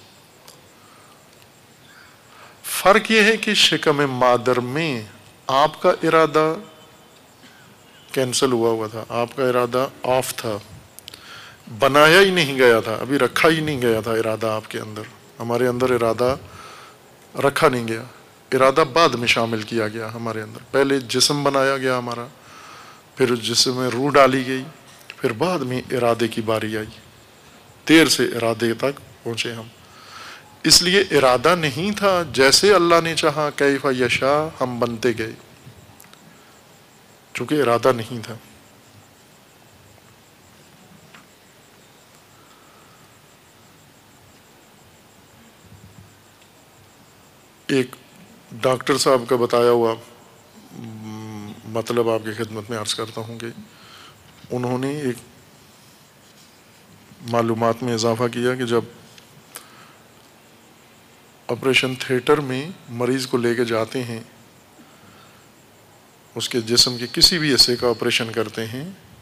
فرق یہ ہے کہ شکم مادر میں آپ کا ارادہ کینسل ہوا تھا، آپ کا ارادہ آف تھا، بنایا ہی نہیں گیا تھا، ابھی رکھا ہی نہیں گیا تھا ارادہ آپ کے اندر، ہمارے اندر ارادہ رکھا نہیں گیا، ارادہ بعد میں شامل کیا گیا ہمارے اندر۔ پہلے جسم بنایا گیا ہمارا، پھر اس جسم میں روح ڈالی گئی، پھر بعد میں ارادے کی باری آئی، دیر سے ارادے تک پہنچے ہم۔ اس لیے ارادہ نہیں تھا، جیسے اللہ نے چاہا کیف یشاء ہم بنتے گئے، چونکہ ارادہ نہیں تھا۔ ایک ڈاکٹر صاحب کا بتایا ہوا مطلب آپ کی خدمت میں عرض کرتا ہوں کہ انہوں نے ایک معلومات میں اضافہ کیا کہ جب آپریشن تھیٹر میں مریض کو لے کے جاتے ہیں، اس کے جسم کے کسی بھی حصے کا آپریشن کرتے ہیں،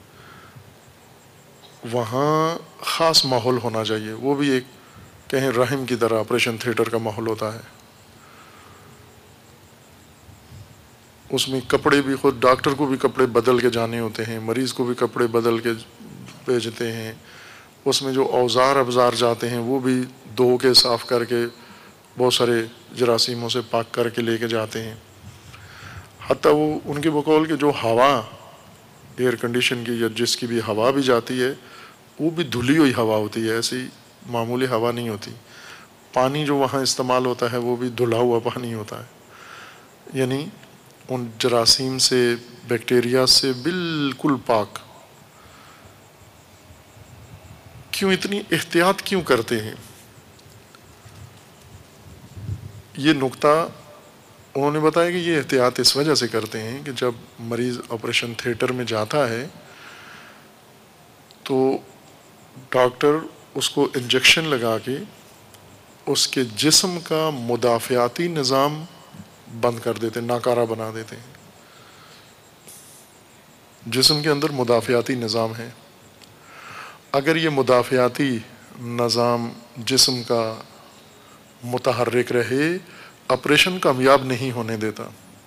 وہاں خاص ماحول ہونا چاہیے، وہ بھی ایک کہیں رحم کی طرح آپریشن تھیٹر کا ماحول ہوتا ہے۔ اس میں کپڑے بھی، خود ڈاکٹر کو بھی کپڑے بدل کے جانے ہوتے ہیں، مریض کو بھی کپڑے بدل کے بھیجتے ہیں، اس میں جو اوزار ابزار جاتے ہیں وہ بھی دھو کے صاف کر کے بہت سارے جراثیموں سے پاک کر کے لے کے جاتے ہیں۔ حتیٰ وہ ان کے بقول کہ جو ہوا ایئر کنڈیشن کی یا جس کی بھی ہوا بھی جاتی ہے وہ بھی دھلی ہوئی ہوا ہوتی ہے، ایسی معمولی ہوا نہیں ہوتی۔ پانی جو وہاں استعمال ہوتا ہے وہ بھی دھلا ہوا پانی ہوتا ہے، یعنی ان جراثیم سے، بیکٹیریا سے بالکل پاک۔ کیوں اتنی احتیاط کیوں کرتے ہیں؟ یہ نقطہ انہوں نے بتایا کہ یہ احتیاط اس وجہ سے کرتے ہیں کہ جب مریض آپریشن تھیٹر میں جاتا ہے تو ڈاکٹر اس کو انجیکشن لگا کے اس کے جسم کا مدافعاتی نظام بند کر دیتے ہیں، ناکارہ بنا دیتے ہیں۔ جسم کے اندر مدافعاتی نظام ہے، اگر یہ مدافعاتی نظام جسم کا متحرک رہے، آپریشن کامیاب نہیں ہونے دیتا،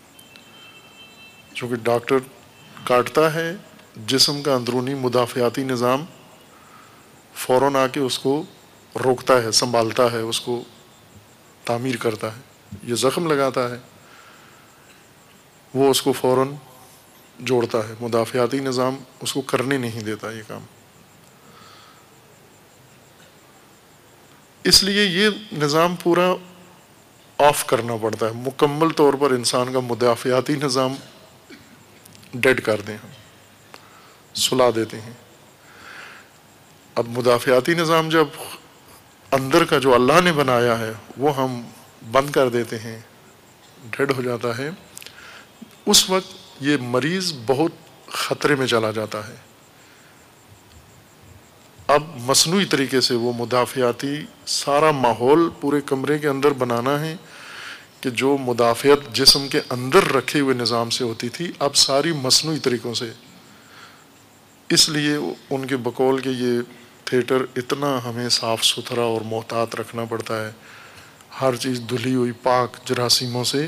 چونکہ ڈاکٹر کاٹتا ہے، جسم کا اندرونی مدافعاتی نظام فوراً آ کے اس کو روکتا ہے، سنبھالتا ہے، اس کو تعمیر کرتا ہے۔ یہ زخم لگاتا ہے، وہ اس کو فوراً جوڑتا ہے، مدافعاتی نظام اس کو کرنے نہیں دیتا یہ کام۔ اس لیے یہ نظام پورا آف کرنا پڑتا ہے، مکمل طور پر انسان کا مدافعاتی نظام ڈیڈ کر دیں، ہم سلا دیتے ہیں۔ اب مدافعاتی نظام جب اندر کا جو اللہ نے بنایا ہے وہ ہم بند کر دیتے ہیں، ڈیڈ ہو جاتا ہے، اس وقت یہ مریض بہت خطرے میں چلا جاتا ہے۔ اب مصنوعی طریقے سے وہ مدافعاتی سارا ماحول پورے کمرے کے اندر بنانا ہے کہ جو مدافعت جسم کے اندر رکھے ہوئے نظام سے ہوتی تھی اب ساری مصنوعی طریقوں سے۔ اس لیے ان کے بقول کہ یہ تھیٹر اتنا ہمیں صاف ستھرا اور محتاط رکھنا پڑتا ہے، ہر چیز دھلی ہوئی پاک جراثیموں سے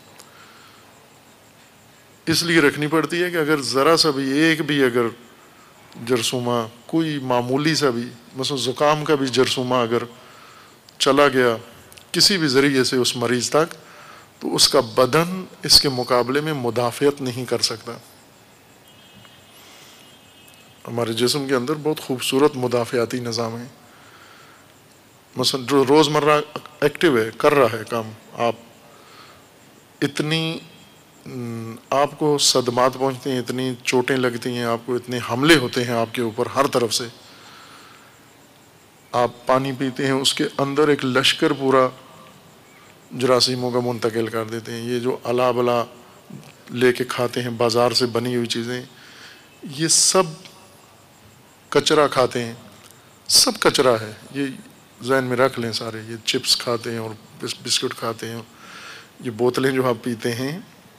اس لیے رکھنی پڑتی ہے کہ اگر ذرا سا بھی ایک بھی اگر جرثومہ، کوئی معمولی سا بھی، مثلا زکام کا بھی جرثومہ اگر چلا گیا کسی بھی ذریعے سے اس مریض تک تو اس کا بدن اس کے مقابلے میں مدافعت نہیں کر سکتا۔ ہمارے جسم کے اندر بہت خوبصورت مدافعاتی نظام ہے، مثلا جو روزمرہ ایکٹیو ہے، کر رہا ہے کام، آپ کو صدمات پہنچتے ہیں، اتنی چوٹیں لگتی ہیں، آپ کو اتنے حملے ہوتے ہیں آپ کے اوپر ہر طرف سے، آپ پانی پیتے ہیں اس کے اندر ایک لشکر پورا جراثیموں کا منتقل کر دیتے ہیں۔ یہ جو الا بلا لے کے کھاتے ہیں بازار سے بنی ہوئی چیزیں، یہ سب کچرا کھاتے ہیں، سب کچرا ہے، یہ ذہن میں رکھ لیں سارے۔ یہ چپس کھاتے ہیں اور بسکٹ کھاتے ہیں، یہ بوتلیں جو آپ پیتے ہیں،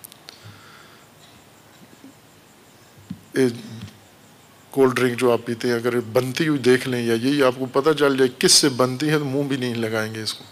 کولڈ ڈرنک جو آپ پیتے ہیں، اگر بنتی ہوئی دیکھ لیں یا یہی آپ کو پتہ چل جائے کس سے بنتی ہے تو منہ بھی نہیں لگائیں گے اس کو۔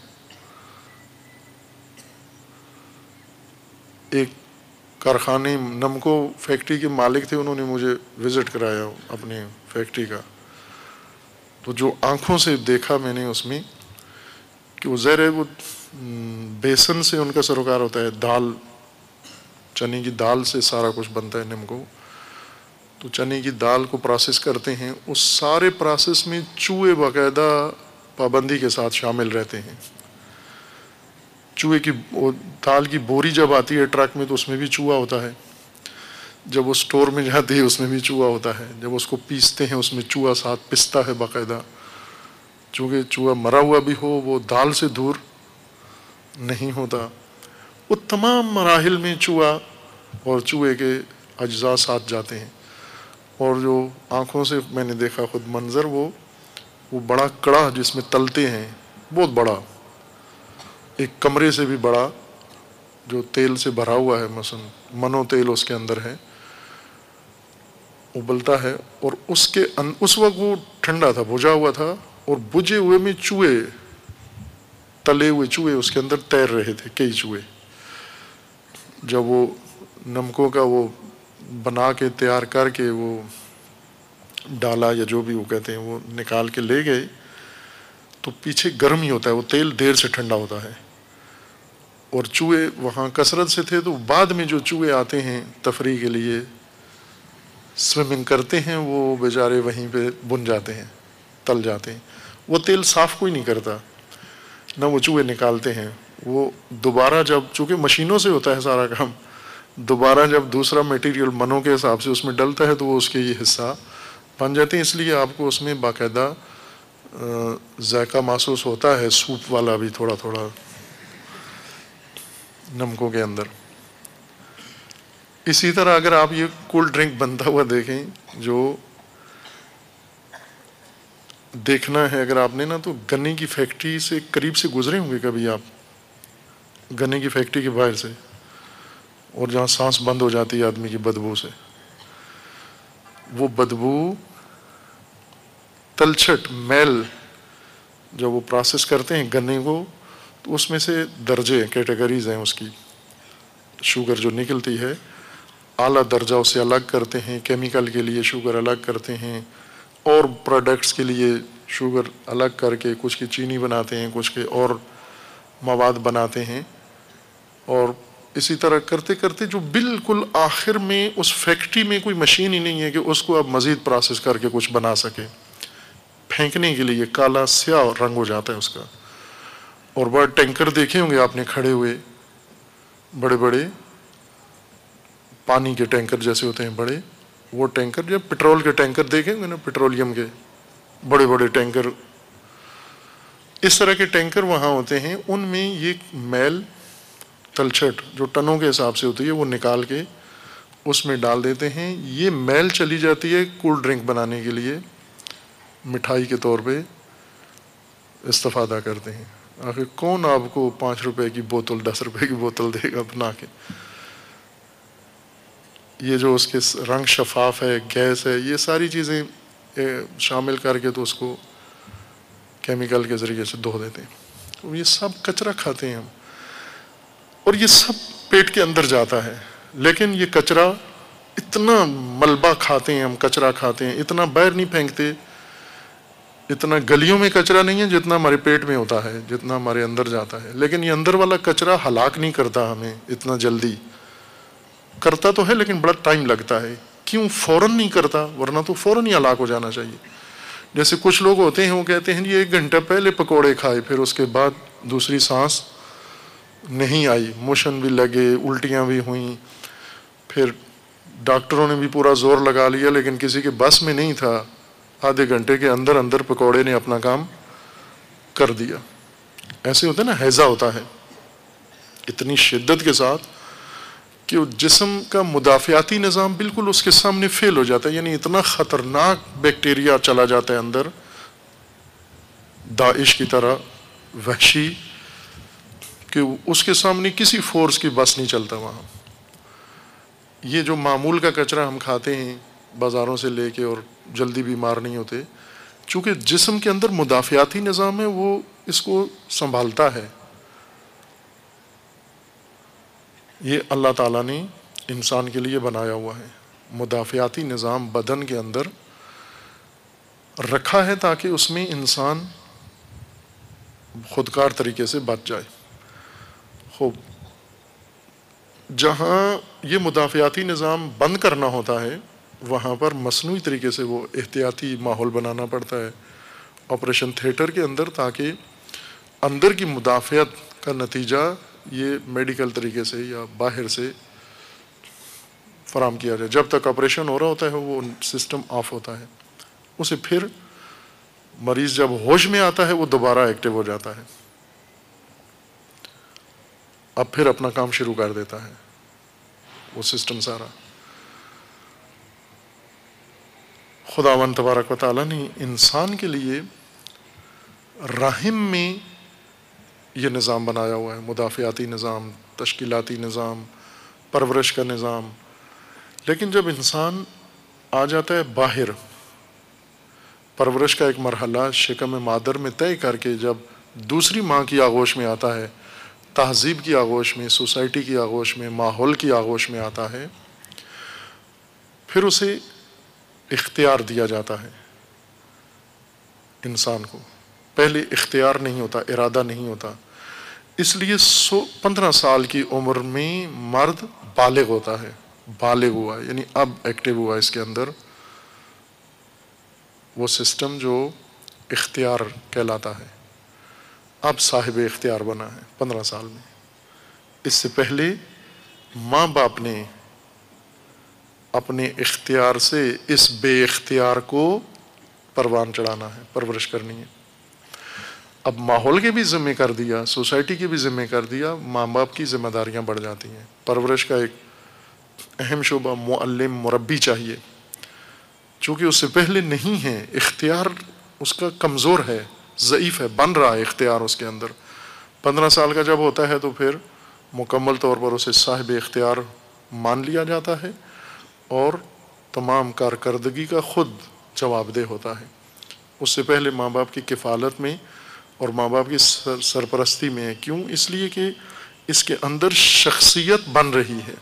ایک کارخانے نمکو فیکٹری کے مالک تھے، انہوں نے مجھے وزٹ کرایا اپنے فیکٹری کا، تو جو آنکھوں سے دیکھا میں نے اس میں کہ وہ ظاہر ہے وہ بیسن سے ان کا سروکار ہوتا ہے، دال، چنے کی دال سے سارا کچھ بنتا ہے نمکو، تو چنے کی دال کو پروسیس کرتے ہیں، اس سارے پروسیس میں چوہے باقاعدہ پابندی کے ساتھ شامل رہتے ہیں۔ چوہے کی دال کی بوری جب آتی ہے ٹرک میں تو اس میں بھی چوہا ہوتا ہے، جب وہ سٹور میں جاتی ہے اس میں بھی چوہا ہوتا ہے، جب اس کو پیستے ہیں اس میں چوہا ساتھ پستا ہے باقاعدہ، چونکہ چوہا مرا ہوا بھی ہو وہ دال سے دور نہیں ہوتا۔ وہ تمام مراحل میں چوہا اور چوہے کے اجزاء ساتھ جاتے ہیں، اور جو آنکھوں سے میں نے دیکھا خود منظر، وہ بڑا کڑا جس میں تلتے ہیں، بہت بڑا، ایک کمرے سے بھی بڑا، جو تیل سے بھرا ہوا ہے، مثلا منو تیل اس کے اندر ہے، ابلتا ہے، اور اس وقت وہ ٹھنڈا تھا، بجھا ہوا تھا، اور بجھے ہوئے میں چوہے، تلے ہوئے چوہے اس کے اندر تیر رہے تھے، کئی چوہے۔ جب وہ نمکوں کا وہ بنا کے تیار کر کے وہ ڈالا یا جو بھی وہ کہتے ہیں، وہ نکال کے لے گئے تو پیچھے گرم ہی ہوتا ہے، وہ تیل دیر سے ٹھنڈا ہوتا ہے، اور چوہے وہاں کثرت سے تھے، تو بعد میں جو چوہے آتے ہیں تفریح کے لیے سوئمنگ کرتے ہیں، وہ بیچارے وہیں پہ بن جاتے ہیں، تل جاتے ہیں۔ وہ تیل صاف کوئی نہیں کرتا، نہ وہ چوہے نکالتے ہیں، وہ دوبارہ جب، چونکہ مشینوں سے ہوتا ہے سارا کام، دوبارہ جب دوسرا میٹیریل منوں کے حساب سے اس میں ڈلتا ہے تو وہ اس کے یہ حصہ بن جاتے ہیں، اس لیے آپ کو اس میں باقاعدہ ذائقہ محسوس ہوتا ہے، سوپ والا بھی تھوڑا تھوڑا نمکوں کے اندر۔ اسی طرح اگر آپ یہ کولڈ ڈرنک بنتا ہوا دیکھیں، جو دیکھنا ہے اگر آپ نے نا، تو گنے کی فیکٹری سے قریب سے گزرے ہوں گے کبھی آپ، گنے کی فیکٹری کے باہر سے، اور جہاں سانس بند ہو جاتی ہے آدمی کی بدبو سے، وہ بدبو تلچھٹ میل جب وہ پروسیس کرتے ہیں گنے کو، تو اس میں سے درجے کیٹیگریز ہیں، اس کی شوگر جو نکلتی ہے، اعلیٰ درجہ اسے الگ کرتے ہیں، کیمیکل کے لیے شوگر الگ کرتے ہیں، اور پروڈکٹس کے لیے شوگر الگ کر کے کچھ کی چینی بناتے ہیں، کچھ کے اور مواد بناتے ہیں، اور اسی طرح کرتے کرتے جو بالکل آخر میں اس فیکٹری میں کوئی مشین ہی نہیں ہے کہ اس کو آپ مزید پروسیس کر کے کچھ بنا سکیں، پھینکنے کے لیے کالا سیاہ رنگ ہو جاتا ہے اس کا۔ اور بڑے ٹینکر دیکھے ہوں گے آپ نے کھڑے ہوئے، بڑے بڑے پانی کے ٹینکر جیسے ہوتے ہیں بڑے، وہ ٹینکر جب پٹرول کے ٹینکر دیکھیں گے نا، پٹرولیم کے بڑے بڑے ٹینکر، اس طرح کے ٹینکر وہاں ہوتے ہیں، ان میں یہ میل تلچھٹ جو ٹنوں کے حساب سے ہوتی ہے وہ نکال کے اس میں ڈال دیتے ہیں۔ یہ میل چلی جاتی ہے کولڈ ڈرنک بنانے کے لیے، مٹھائی کے طور پہ استفادہ کرتے ہیں۔ آخر کون آپ کو 5 روپے کی بوتل 10 روپے کی بوتل دے گا بنا کے؟ یہ جو اس کے رنگ شفاف ہے، گیس ہے، یہ ساری چیزیں شامل کر کے تو اس کو کیمیکل کے ذریعے سے دھو دیتے ہیں۔ تو یہ سب کچرا کھاتے ہیں ہم، اور یہ سب پیٹ کے اندر جاتا ہے، لیکن یہ کچرا اتنا ملبہ کھاتے ہیں ہم، کچرا کھاتے ہیں، اتنا باہر نہیں پھینکتے، اتنا گلیوں میں کچرا نہیں ہے جتنا ہمارے پیٹ میں ہوتا ہے، جتنا ہمارے اندر جاتا ہے، لیکن یہ اندر والا کچرا ہلاک نہیں کرتا ہمیں اتنا جلدی، کرتا تو ہے لیکن بڑا ٹائم لگتا ہے۔ کیوں فوراً نہیں کرتا؟ ورنہ تو فوراً ہی ہلاک ہو جانا چاہیے۔ جیسے کچھ لوگ ہوتے ہیں وہ کہتے ہیں جی 1 گھنٹہ پہلے پکوڑے کھائے، پھر اس کے بعد دوسری سانس نہیں آئی، موشن بھی لگے، الٹیاں بھی ہوئیں، پھر ڈاکٹروں نے بھی پورا زور لگا لیا لیکن کسی کے بس میں نہیں تھا، آدھے گھنٹے کے اندر اندر پکوڑے نے اپنا کام کر دیا۔ ایسے ہوتا ہے نا، ہیضہ ہوتا ہے، اتنی شدت کے ساتھ کہ جسم کا مدافعاتی نظام بالکل اس کے سامنے فیل ہو جاتا ہے، یعنی اتنا خطرناک بیکٹیریا چلا جاتا ہے اندر، داعش کی طرح وحشی، کہ اس کے سامنے کسی فورس کی بس نہیں چلتا وہاں۔ یہ جو معمول کا کچرا ہم کھاتے ہیں بازاروں سے لے کے اور جلدی بیمار نہیں ہوتے، چونکہ جسم کے اندر مدافعاتی نظام ہے، وہ اس کو سنبھالتا ہے۔ یہ اللہ تعالیٰ نے انسان کے لیے بنایا ہوا ہے، مدافعاتی نظام بدن کے اندر رکھا ہے تاکہ اس میں انسان خودکار طریقے سے بچ جائے۔ خوب، جہاں یہ مدافعاتی نظام بند کرنا ہوتا ہے وہاں پر مصنوعی طریقے سے وہ احتیاطی ماحول بنانا پڑتا ہے آپریشن تھیٹر کے اندر، تاکہ اندر کی مدافعت کا نتیجہ یہ میڈیکل طریقے سے یا باہر سے فراہم کیا جائے۔ جب تک آپریشن ہو رہا ہوتا ہے وہ سسٹم آف ہوتا ہے، اسے پھر مریض جب ہوش میں آتا ہے وہ دوبارہ ایکٹیو ہو جاتا ہے، اب پھر اپنا کام شروع کر دیتا ہے وہ سسٹم سارا۔ خداوند تبارک و تعالیٰ نے انسان کے لیے رحم میں یہ نظام بنایا ہوا ہے، مدافعاتی نظام، تشکیلاتی نظام، پرورش کا نظام۔ لیکن جب انسان آ جاتا ہے باہر، پرورش کا ایک مرحلہ شکم مادر میں طے کر کے جب دوسری ماں کی آغوش میں آتا ہے، تہذیب کی آغوش میں، سوسائٹی کی آغوش میں، ماحول کی آغوش میں آتا ہے، پھر اسے اختیار دیا جاتا ہے انسان کو۔ پہلے اختیار نہیں ہوتا، ارادہ نہیں ہوتا، اس لیے 15 سال کی عمر میں مرد بالغ ہوتا ہے، بالغ ہوا یعنی اب ایکٹیو ہوا اس کے اندر وہ سسٹم جو اختیار کہلاتا ہے، اب صاحب اختیار بنا ہے 15 سال میں۔ اس سے پہلے ماں باپ نے اپنے اختیار سے اس بے اختیار کو پروان چڑھانا ہے، پرورش کرنی ہے۔ اب ماحول کے بھی ذمہ کر دیا، سوسائٹی کے بھی ذمہ کر دیا، ماں باپ کی ذمہ داریاں بڑھ جاتی ہیں۔ پرورش کا ایک اہم شعبہ معلم، مربی چاہیے، چونکہ اس سے پہلے نہیں ہے، اختیار اس کا کمزور ہے، ضعیف ہے، بن رہا ہے اختیار اس کے اندر۔ 15 سال کا جب ہوتا ہے تو پھر مکمل طور پر اسے صاحب اختیار مان لیا جاتا ہے اور تمام کارکردگی کا خود جواب دہ ہوتا ہے۔ اس سے پہلے ماں باپ کی کفالت میں اور ماں باپ کی سرپرستی میں ہے۔ کیوں؟ اس لیے کہ اس کے اندر شخصیت بن رہی ہے۔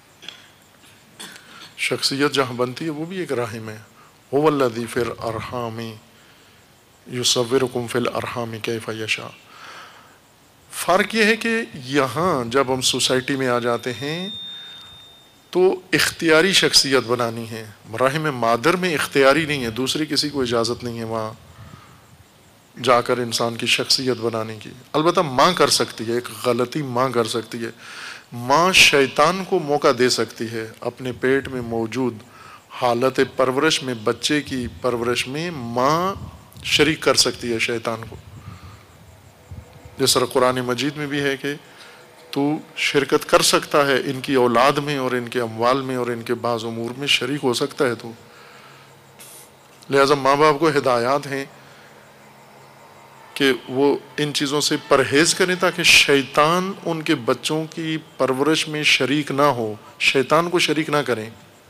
شخصیت جہاں بنتی ہے وہ بھی ایک رحم ہے۔ هو الذی فی الارحام یصورکم فی الارحام کیف یشاء۔ فرق یہ ہے کہ یہاں جب ہم سوسائٹی میں آ جاتے ہیں تو اختیاری شخصیت بنانی ہے، رحم مادر میں اختیاری نہیں ہے، دوسری کسی کو اجازت نہیں ہے وہاں جا کر انسان کی شخصیت بنانے کی۔ البتہ ماں کر سکتی ہے، ایک غلطی ماں کر سکتی ہے، ماں شیطان کو موقع دے سکتی ہے اپنے پیٹ میں موجود حالت پرورش میں، بچے کی پرورش میں ماں شریک کر سکتی ہے شیطان کو۔ جس طرح قرآن مجید میں بھی ہے کہ تو شرکت کر سکتا ہے ان کی اولاد میں اور ان کے اموال میں اور ان کے بعض امور میں شریک ہو سکتا ہے تو۔ لہٰذا ماں باپ کو ہدایات ہیں کہ وہ ان چیزوں سے پرہیز کریں تاکہ شیطان ان کے بچوں کی پرورش میں شریک نہ ہو، شیطان کو شریک نہ کریں۔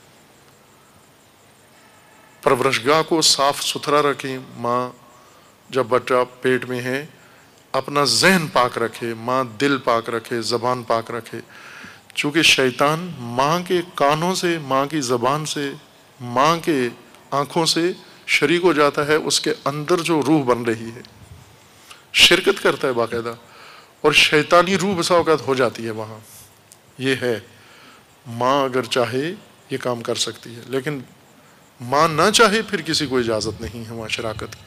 پرورشگاہ کو صاف ستھرا رکھیں، ماں جب بچہ پیٹ میں ہے اپنا ذہن پاک رکھے، ماں دل پاک رکھے، زبان پاک رکھے، چونکہ شیطان ماں کے کانوں سے، ماں کی زبان سے، ماں کے آنکھوں سے شریک ہو جاتا ہے، اس کے اندر جو روح بن رہی ہے شرکت کرتا ہے باقاعدہ، اور شیطانی روح بسا اوقات ہو جاتی ہے وہاں۔ یہ ہے، ماں اگر چاہے یہ کام کر سکتی ہے، لیکن ماں نہ چاہے پھر کسی کو اجازت نہیں ہے وہاں شراکت کی۔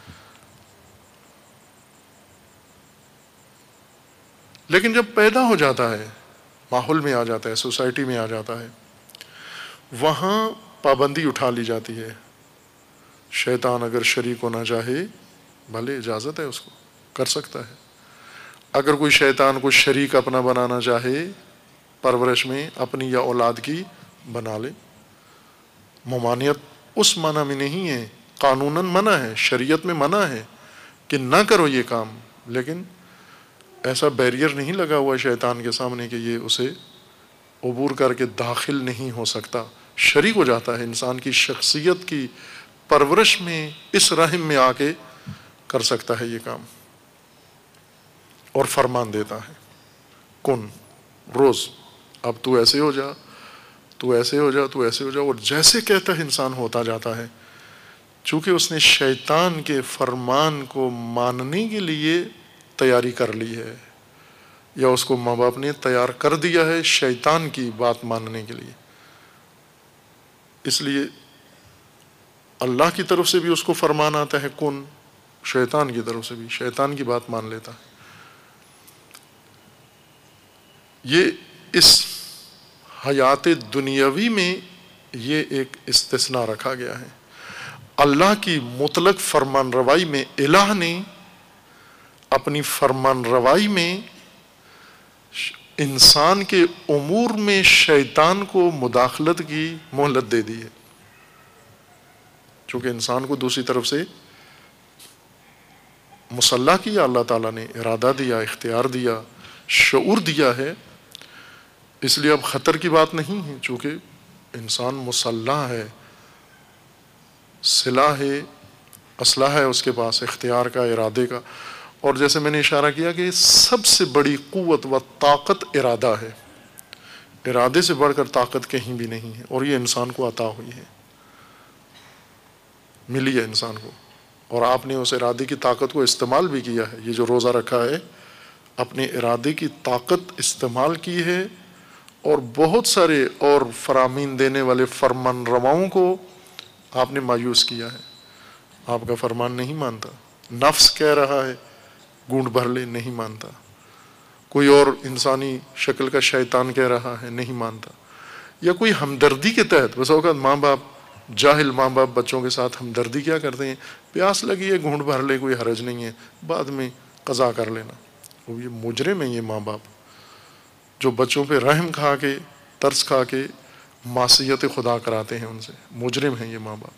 لیکن جب پیدا ہو جاتا ہے، ماحول میں آ جاتا ہے، سوسائٹی میں آ جاتا ہے، وہاں پابندی اٹھا لی جاتی ہے۔ شیطان اگر شریک ہونا چاہے بھلے اجازت ہے، اس کو کر سکتا ہے۔ اگر کوئی شیطان کو شریک اپنا بنانا چاہے پرورش میں اپنی یا اولاد کی بنا لے. ممانعت اس معنی میں نہیں ہے، قانوناً منع ہے، شریعت میں منع ہے کہ نہ کرو یہ کام، لیکن ایسا بیریئر نہیں لگا ہوا شیطان کے سامنے کہ یہ اسے عبور کر کے داخل نہیں ہو سکتا، شریک ہو جاتا ہے. انسان کی شخصیت کی پرورش میں اس رحم میں آ کے کر سکتا ہے یہ کام، اور فرمان دیتا ہے کن روز، اب تو ایسے ہو جا، تو ایسے ہو جا، تو ایسے ہو جا، اور جیسے کہتا ہے انسان ہوتا جاتا ہے. چونکہ اس نے شیطان کے فرمان کو ماننے کے لیے تیاری کر لی ہے، یا اس کو ماں باپ نے تیار کر دیا ہے شیطان کی بات ماننے کے لیے. اس لیے اللہ کی طرف سے بھی اس کو فرمان آتا ہے کن، شیطان کی طرف سے بھی شیطان کی بات مان لیتا ہے. یہ اس حیات دنیاوی میں یہ ایک استثناء رکھا گیا ہے. اللہ کی مطلق فرمان روائی میں الہ نے اپنی فرمان روائی میں انسان کے امور میں شیطان کو مداخلت کی مہلت دے دی ہے، چونکہ انسان کو دوسری طرف سے مسلح کیا اللہ تعالیٰ نے، ارادہ دیا، اختیار دیا، شعور دیا ہے. اس لیے اب خطر کی بات نہیں ہے، چونکہ انسان مسلح ہے، سلاح ہے، اسلحہ ہے اس کے پاس اختیار کا، ارادے کا. اور جیسے میں نے اشارہ کیا کہ سب سے بڑی قوت و طاقت ارادہ ہے، ارادے سے بڑھ کر طاقت کہیں بھی نہیں ہے، اور یہ انسان کو عطا ہوئی ہے، ملی ہے انسان کو. اور آپ نے اس ارادے کی طاقت کو استعمال بھی کیا ہے. یہ جو روزہ رکھا ہے اپنے ارادے کی طاقت استعمال کی ہے، اور بہت سارے اور فرامین دینے والے فرمان رواؤں کو آپ نے مایوس کیا ہے. آپ کا فرمان نہیں مانتا، نفس کہہ رہا ہے گونٹ بھر لے، نہیں مانتا. کوئی اور انسانی شکل کا شیطان کہہ رہا ہے، نہیں مانتا. یا کوئی ہمدردی کے تحت، بس اوقات ماں باپ، جاہل ماں باپ بچوں کے ساتھ ہمدردی کیا کرتے ہیں، پیاس لگی ہے گھونٹ بھر لے، کوئی حرج نہیں ہے، بعد میں قضا کر لینا. وہ یہ مجرم ہیں یہ ماں باپ جو بچوں پہ رحم کھا کے، ترس کھا کے معصیت خدا کراتے ہیں ان سے، مجرم ہیں یہ ماں باپ.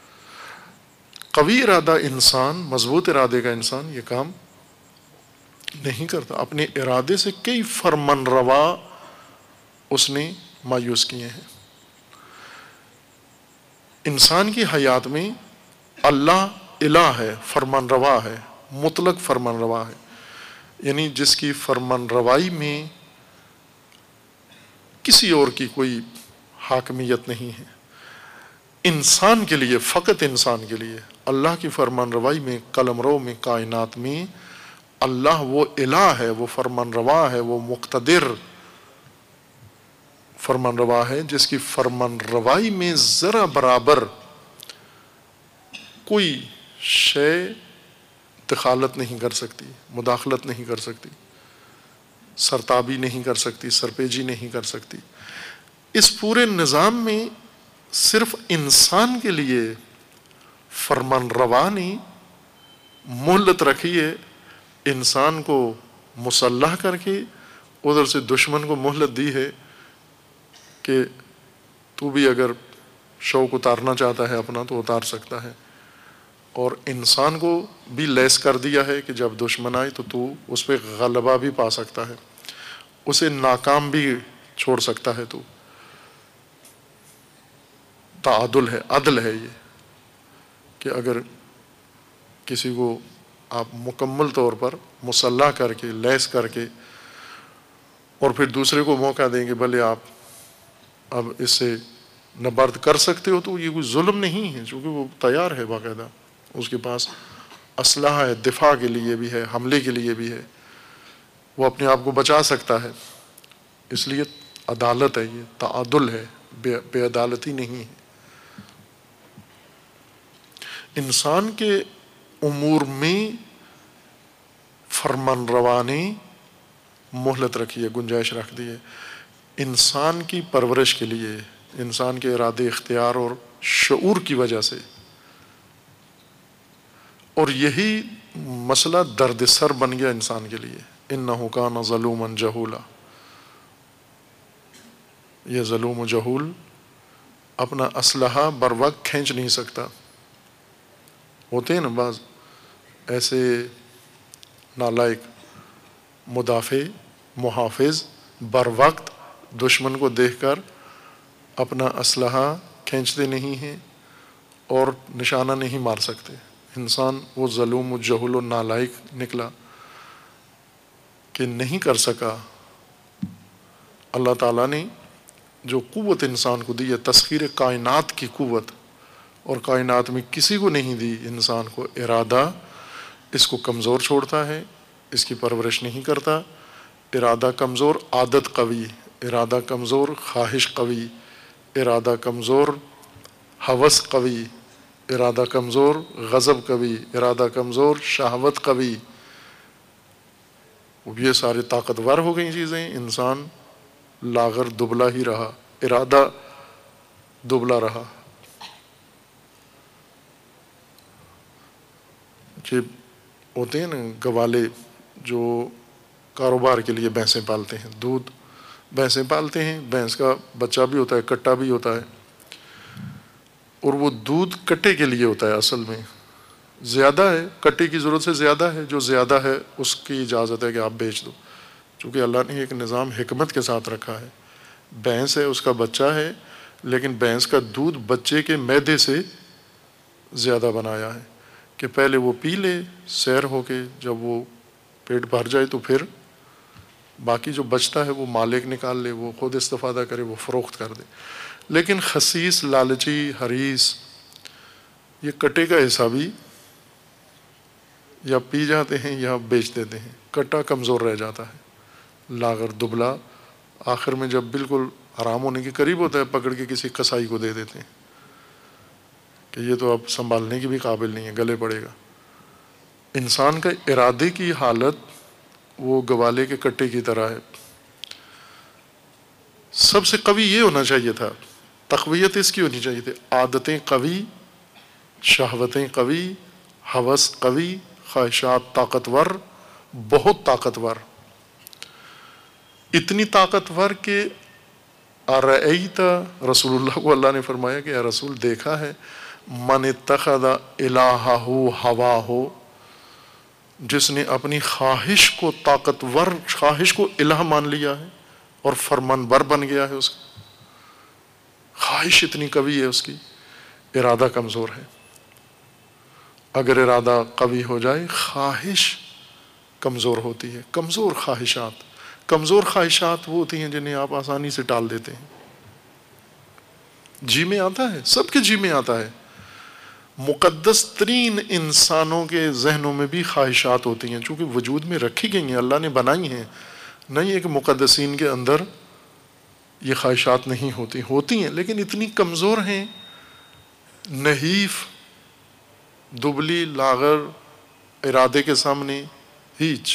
قوی ارادہ انسان، مضبوط ارادے کا انسان یہ کام نہیں کرتا. اپنے ارادے سے کئی فرمان روا اس نے مایوس کیے ہیں. انسان کی حیات میں اللہ الہ ہے، فرمان روا ہے، مطلق فرمان روا ہے، یعنی جس کی فرمان روائی میں کسی اور کی کوئی حاکمیت نہیں ہے. انسان کے لیے، فقط انسان کے لیے اللہ کی فرمان روائی میں، قلمرو میں، کائنات میں اللہ وہ الہ ہے، وہ فرمان روا ہے، وہ مقتدر فرمان روا ہے جس کی فرمان روائی میں ذرا برابر کوئی شے دخالت نہیں کر سکتی، مداخلت نہیں کر سکتی، سرتابی نہیں کر سکتی، سرپیجی نہیں کر سکتی. اس پورے نظام میں صرف انسان کے لیے فرمان روا نے مہلت رکھی ہے، انسان کو مسلح کر کے ادھر سے دشمن کو مہلت دی ہے کہ تو بھی اگر شوق اتارنا چاہتا ہے اپنا تو اتار سکتا ہے. اور انسان کو بھی لیس کر دیا ہے کہ جب دشمن آئے تو اس پہ غلبہ بھی پا سکتا ہے، اسے ناکام بھی چھوڑ سکتا ہے. تو تعادل ہے، عدل ہے یہ کہ اگر کسی کو آپ مکمل طور پر مسلح کر کے، لیس کر کے، اور پھر دوسرے کو موقع دیں گے بھلے آپ اب اس سے نبرد کر سکتے ہو، تو یہ کوئی ظلم نہیں ہے، چونکہ وہ تیار ہے، باقاعدہ اس کے پاس اسلحہ ہے، دفاع کے لیے بھی ہے، حملے کے لیے بھی ہے، وہ اپنے آپ کو بچا سکتا ہے. اس لیے عدالت ہے، یہ تعادل ہے، بے عدالتی نہیں ہے. انسان کے امور میں فرمان روا نے مہلت رکھی ہے، گنجائش رکھ دی ہے، انسان کی پرورش کے لیے، انسان کے ارادے، اختیار اور شعور کی وجہ سے. اور یہی مسئلہ درد سر بن گیا انسان کے لیے. انہ کان ظلوما جہولا. یہ ظلوم و جہول اپنا اسلحہ بر وقت کھینچ نہیں سکتا. ہوتے ہیں نا بعض ایسے نالائق مدافع محافظ بر وقت دشمن کو دیکھ کر اپنا اسلحہ کھینچتے نہیں ہیں اور نشانہ نہیں مار سکتے. انسان وہ ظلوم و جہول و نالائق نکلا کہ نہیں کر سکا. اللہ تعالیٰ نے جو قوت انسان کو دی ہے تسخیر کائنات کی قوت، اور کائنات میں کسی کو نہیں دی انسان کو ارادہ، اس کو کمزور چھوڑتا ہے، اس کی پرورش نہیں کرتا. ارادہ کمزور عادت قوی، ارادہ کمزور خواہش قوی، ارادہ کمزور ہوس قوی، ارادہ کمزور غضب قوی، ارادہ کمزور شہوت قوی. یہ سارے طاقتور ہو گئی چیزیں، انسان لاغر دبلا ہی رہا، ارادہ دبلا رہا. یہ ہوتے ہیں نا گوالے جو کاروبار کے لیے بھینسیں پالتے ہیں، دودھ بھینسیں پالتے ہیں، بھینس کا بچہ بھی ہوتا ہے، کٹا بھی ہوتا ہے، اور وہ دودھ کٹے کے لیے ہوتا ہے. اصل میں زیادہ ہے، کٹے کی ضرورت سے زیادہ ہے، جو زیادہ ہے اس کی اجازت ہے کہ آپ بیچ دو، چونکہ اللہ نے ایک نظام حکمت کے ساتھ رکھا ہے. بھینس ہے، اس کا بچہ ہے، لیکن بھینس کا دودھ بچے کے معدے سے زیادہ بنایا ہے کہ پہلے وہ پی لے سیر ہو کے، جب وہ پیٹ بھر جائے تو پھر باقی جو بچتا ہے وہ مالک نکال لے، وہ خود استفادہ کرے، وہ فروخت کر دے. لیکن خسیس، لالچی، حریص یہ کٹے کا حصہ بھی یا پی جاتے ہیں یا بیچ دیتے ہیں. کٹا کمزور رہ جاتا ہے، لاغر دبلا، آخر میں جب بالکل حرام ہونے کے قریب ہوتا ہے پکڑ کے کسی کسائی کو دے دیتے ہیں کہ یہ تو اب سنبھالنے کی بھی قابل نہیں ہے، گلے پڑے گا. انسان کا ارادے کی حالت وہ گوالے کے کٹے کی طرح ہے. سب سے قوی یہ ہونا چاہیے تھا، تقویت اس کی ہونی چاہیے تھی، عادتیں قوی، شہوتیں قوی، ہوس قوی، خواہشات طاقتور، بہت طاقتور. اتنی طاقتور کہ ارأیت، رسول اللہ کو اللہ نے فرمایا کہ اے رسول دیکھا ہے، من اتخذ الہہ ہواہ، جس نے اپنی خواہش کو طاقتور، خواہش کو الہ مان لیا ہے اور فرمانبر بن گیا ہے. اس کی خواہش اتنی قوی ہے، اس کی ارادہ کمزور ہے. اگر ارادہ قوی ہو جائے خواہش کمزور ہوتی ہے. کمزور خواہشات، کمزور خواہشات وہ ہوتی ہیں جنہیں آپ آسانی سے ٹال دیتے ہیں. جی میں آتا ہے، سب کے جی میں آتا ہے. مقدس ترین انسانوں کے ذہنوں میں بھی خواہشات ہوتی ہیں، چونکہ وجود میں رکھی گئی ہیں، اللہ نے بنائی ہیں. نہیں ہے کہ مقدسین کے اندر یہ خواہشات نہیں ہوتی، ہوتی ہیں، لیکن اتنی کمزور ہیں، نحیف، دبلی، لاغر، ارادے کے سامنے ہیچ.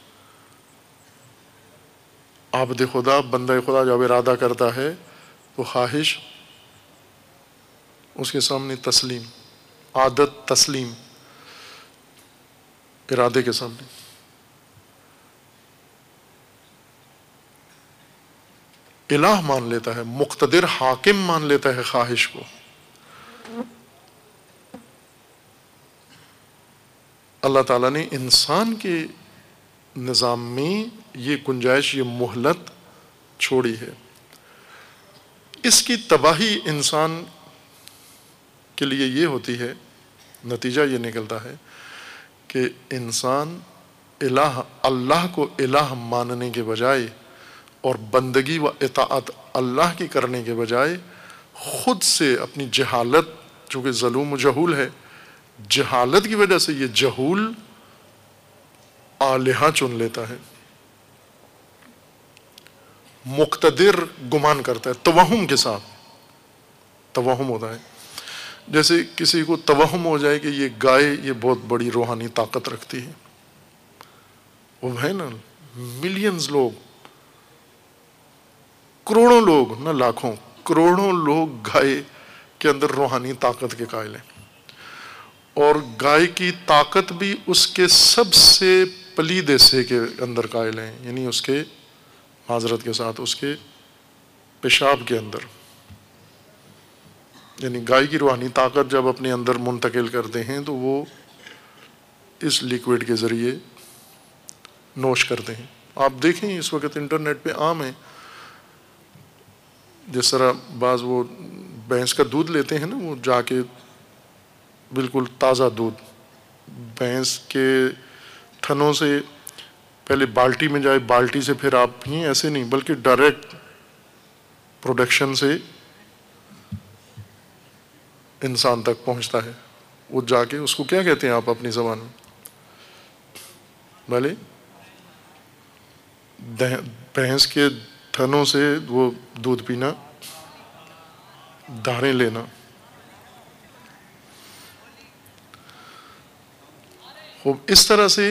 عبد خدا، بندہ خدا جب ارادہ کرتا ہے تو خواہش اس کے سامنے تسلیم، عادت تسلیم، ارادے کے سامنے. الہ مان لیتا ہے، مقتدر حاکم مان لیتا ہے خواہش کو. اللہ تعالیٰ نے انسان کے نظام میں یہ گنجائش، یہ مہلت چھوڑی ہے. اس کی تباہی انسان کے لیے یہ ہوتی ہے، نتیجہ یہ نکلتا ہے کہ انسان اللہ کو الہ ماننے کے بجائے اور بندگی و اطاعت اللہ کی کرنے کے بجائے خود سے اپنی جہالت، چونکہ ظلوم و جہول ہے، جہالت کی وجہ سے یہ جہول آلہہ چن لیتا ہے. مقتدر گمان کرتا ہے، توہم کے ساتھ. توہم ہوتا ہے جیسے کسی کو توہم ہو جائے کہ یہ گائے یہ بہت بڑی روحانی طاقت رکھتی ہے. وہ ہے نا، ملینز لوگ، کروڑوں لوگ، نہ لاکھوں، کروڑوں لوگ گائے کے اندر روحانی طاقت کے قائل ہیں. اور گائے کی طاقت بھی اس کے سب سے پلید حصے کے اندر قائل ہیں، یعنی اس کے معذرت کے ساتھ اس کے پیشاب کے اندر، یعنی گائے کی روحانی طاقت جب اپنے اندر منتقل کرتے ہیں تو وہ اس لیکوڈ کے ذریعے نوش کرتے ہیں۔ آپ دیکھیں اس وقت انٹرنیٹ پہ عام ہے، جس طرح بعض وہ بھینس کا دودھ لیتے ہیں نا، وہ جا کے بالکل تازہ دودھ بھینس کے تھنوں سے پہلے بالٹی میں جائے، بالٹی سے پھر آپ پئیں، ایسے نہیں بلکہ ڈائریکٹ پروڈکشن سے انسان تک پہنچتا ہے، وہ جا کے اس کو کیا کہتے ہیں آپ اپنی زبان میں؟ بھلے بھینس کے تھنوں سے وہ دودھ پینا، دھاریں لینا۔ اس طرح سے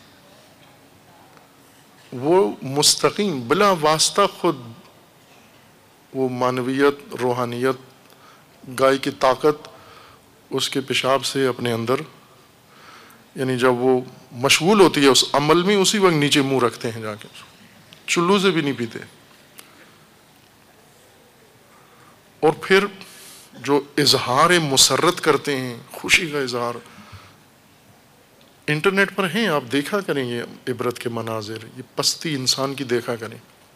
وہ مستقیم بلا واسطہ خود وہ معنویت، روحانیت، گائے کی طاقت اس کے پیشاب سے اپنے اندر، یعنی جب وہ مشغول ہوتی ہے اس عمل میں، اسی وقت نیچے منہ رکھتے ہیں جا کے، چلو سے بھی نہیں پیتے۔ اور پھر جو اظہار مسرت کرتے ہیں، خوشی کا اظہار، انٹرنیٹ پر ہیں، آپ دیکھا کریں یہ عبرت کے مناظر، یہ پستی انسان کی دیکھا کریں۔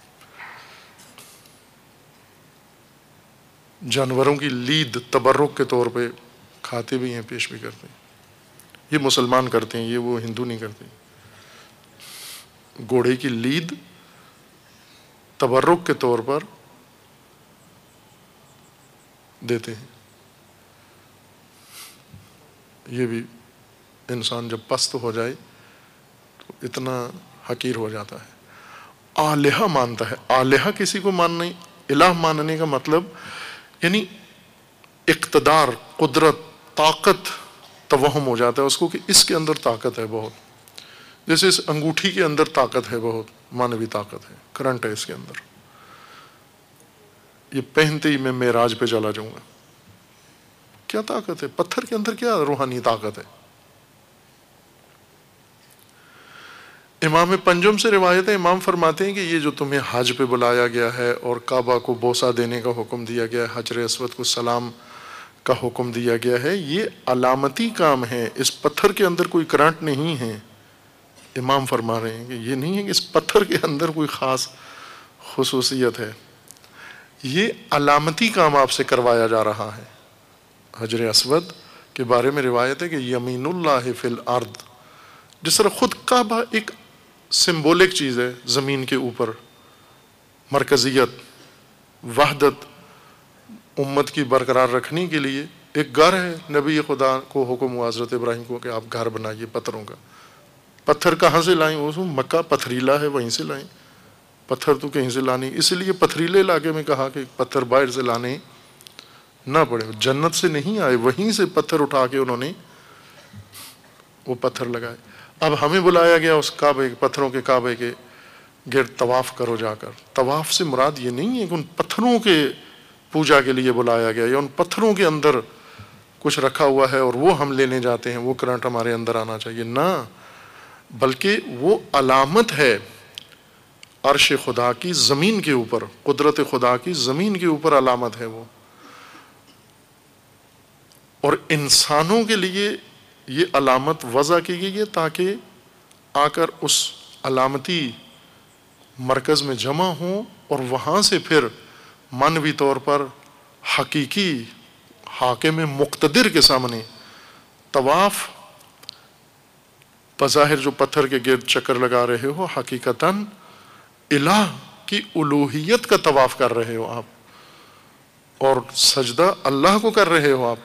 جانوروں کی لید تبرک کے طور پہ کھاتے بھی ہیں، پیش بھی کرتے ہیں۔ یہ مسلمان کرتے ہیں، یہ وہ ہندو نہیں کرتے۔ گھوڑے کی لید تبرک کے طور پر دیتے ہیں۔ یہ بھی انسان جب پست ہو جائے تو اتنا حقیر ہو جاتا ہے، آلہہ مانتا ہے۔ آلہہ کسی کو ماننا، الہ ماننے کا مطلب یعنی اقتدار، قدرت، طاقت توہم ہو جاتا ہے اس کو کہ اس کے اندر طاقت ہے بہت، جیسے اس انگوٹھی کے اندر طاقت ہے بہت، مانوی طاقت ہے، کرنٹ ہے اس کے اندر، یہ پہنتے ہی میں معراج پہ چلا جاؤں گا۔ کیا طاقت ہے پتھر کے اندر؟ کیا روحانی طاقت ہے؟ امام پنجم سے روایت ہے، امام فرماتے ہیں کہ یہ جو تمہیں حج پہ بلایا گیا ہے اور کعبہ کو بوسہ دینے کا حکم دیا گیا ہے، حجر اسود کو سلام کا حکم دیا گیا ہے، یہ علامتی کام ہے، اس پتھر کے اندر کوئی کرنٹ نہیں ہے۔ امام فرما رہے ہیں کہ یہ نہیں ہے کہ اس پتھر کے اندر کوئی خاص خصوصیت ہے، یہ علامتی کام آپ سے کروایا جا رہا ہے۔ حجر اسود کے بارے میں روایت ہے کہ یمین اللہ فی الارض، جس طرح خود کعبہ ایک سمبولک چیز ہے، زمین کے اوپر مرکزیت، وحدت، امت کی برقرار رکھنے کے لیے ایک گھر ہے۔ نبی خدا کو حکم ہوا حضرت ابراہیم کو کہ آپ گھر بنائیے پتھروں کا۔ پتھر کہاں سے لائیں؟ وہ مکہ پتھریلا ہے، وہیں سے لائیں، پتھر تو کہیں سے لانے، اس لیے پتھریلے علاقے میں کہا کہ پتھر باہر سے لانے نہ پڑے، جنت سے نہیں آئے، وہیں سے پتھر اٹھا کے انہوں نے وہ پتھر لگائے۔ اب ہمیں بلایا گیا اس کعبے، پتھروں کے کعبے کے گرد طواف کرو جا کر۔ طواف سے مراد یہ نہیں ہے کہ ان پتھروں کے پوجا کے لیے بلایا گیا یا ان پتھروں کے اندر کچھ رکھا ہوا ہے اور وہ ہم لینے جاتے ہیں، وہ کرنٹ ہمارے اندر آنا چاہیے، نہ، بلکہ وہ علامت ہے عرش خدا کی زمین کے اوپر، قدرت خدا کی زمین کے اوپر علامت ہے وہ، اور انسانوں کے لیے یہ علامت وضع کی گئی ہے تاکہ آ کر اس علامتی مرکز میں جمع ہوں اور وہاں سے پھر معنوی طور پر حقیقی حاکم مقتدر کے سامنے طواف، بظاہر جو پتھر کے گرد چکر لگا رہے ہو، حقیقتاً الہ کی الوہیت کا طواف کر رہے ہو آپ، اور سجدہ اللہ کو کر رہے ہو آپ،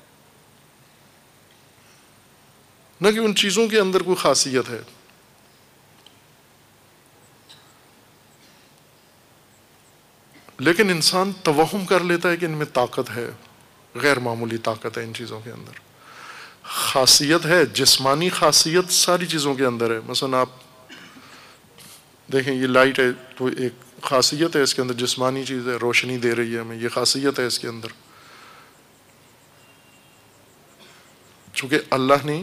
نہ کہ ان چیزوں کے اندر کوئی خاصیت ہے۔ لیکن انسان توہم کر لیتا ہے کہ ان میں طاقت ہے، غیر معمولی طاقت ہے ان چیزوں کے اندر، خاصیت ہے، جسمانی خاصیت ساری چیزوں کے اندر ہے۔ مثلا آپ دیکھیں یہ لائٹ ہے تو ایک خاصیت ہے اس کے اندر، جسمانی چیز ہے، روشنی دے رہی ہے ہمیں، یہ خاصیت ہے اس کے اندر، چونکہ اللہ نے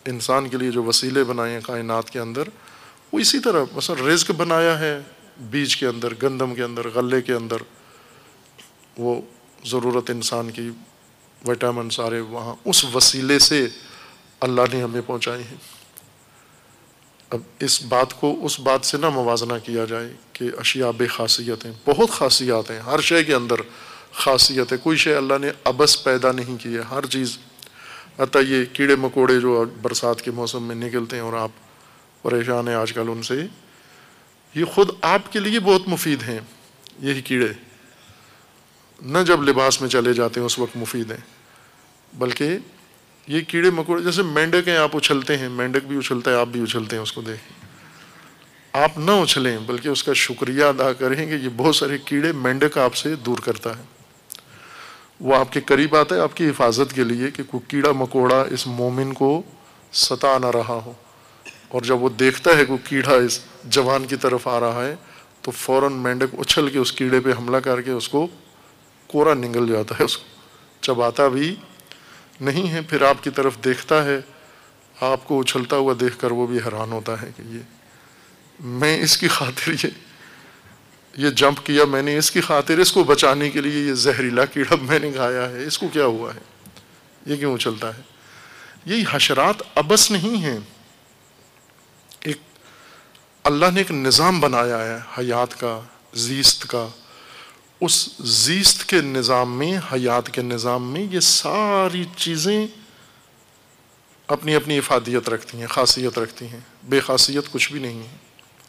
انسان کے لیے جو وسیلے بنائے ہیں کائنات کے اندر، وہ اسی طرح مثلا رزق بنایا ہے بیج کے اندر، گندم کے اندر، غلے کے اندر، وہ ضرورت انسان کی وٹامن سارے وہاں اس وسیلے سے اللہ نے ہمیں پہنچائی ہیں۔ اب اس بات کو اس بات سے نہ موازنہ کیا جائے کہ اشیاء بے خاصیت ہیں، بہت خاصیات ہیں، ہر شے کے اندر خاصیت ہے، کوئی شے اللہ نے عبث پیدا نہیں کی ہے، ہر چیز، حتیٰ یہ کیڑے مکوڑے جو برسات کے موسم میں نکلتے ہیں اور آپ پریشان ہیں آج کل ان سے، یہ خود آپ کے لیے بہت مفید ہیں، یہی کیڑے نہ جب لباس میں چلے جاتے ہیں اس وقت مفید ہیں، بلکہ یہ کیڑے مکوڑے جیسے مینڈک ہیں، آپ اچھلتے ہیں، مینڈک بھی اچھلتا ہے، آپ بھی اچھلتے ہیں، اس کو دیکھیں، آپ نہ اچھلیں بلکہ اس کا شکریہ ادا کریں کہ یہ بہت سارے کیڑے مینڈک آپ سے دور کرتا ہے، وہ آپ کے قریب آتا ہے آپ کی حفاظت کے لیے کہ کوئی کیڑا مکوڑا اس مومن کو ستا نہ رہا ہو، اور جب وہ دیکھتا ہے کوئی کیڑا اس جوان کی طرف آ رہا ہے تو فوراً مینڈک اچھل کے اس کیڑے پہ حملہ کر کے اس کو کوڑا نگل جاتا ہے، اس کو چباتا بھی نہیں ہے، پھر آپ کی طرف دیکھتا ہے، آپ کو اچھلتا ہوا دیکھ کر وہ بھی حیران ہوتا ہے کہ یہ میں اس کی خاطر یہ جمپ کیا، میں نے اس کی خاطر اس کو بچانے کے لیے یہ زہریلا کیڑا میں نے کھایا ہے، اس کو کیا ہوا ہے، یہ کیوں اچھلتا ہے؟ یہی حشرات عبث نہیں ہیں، ایک اللہ نے ایک نظام بنایا ہے حیات کا، زیست کا، اس زیست کے نظام میں، حیات کے نظام میں یہ ساری چیزیں اپنی اپنی افادیت رکھتی ہیں، خاصیت رکھتی ہیں، بے خاصیت کچھ بھی نہیں ہے۔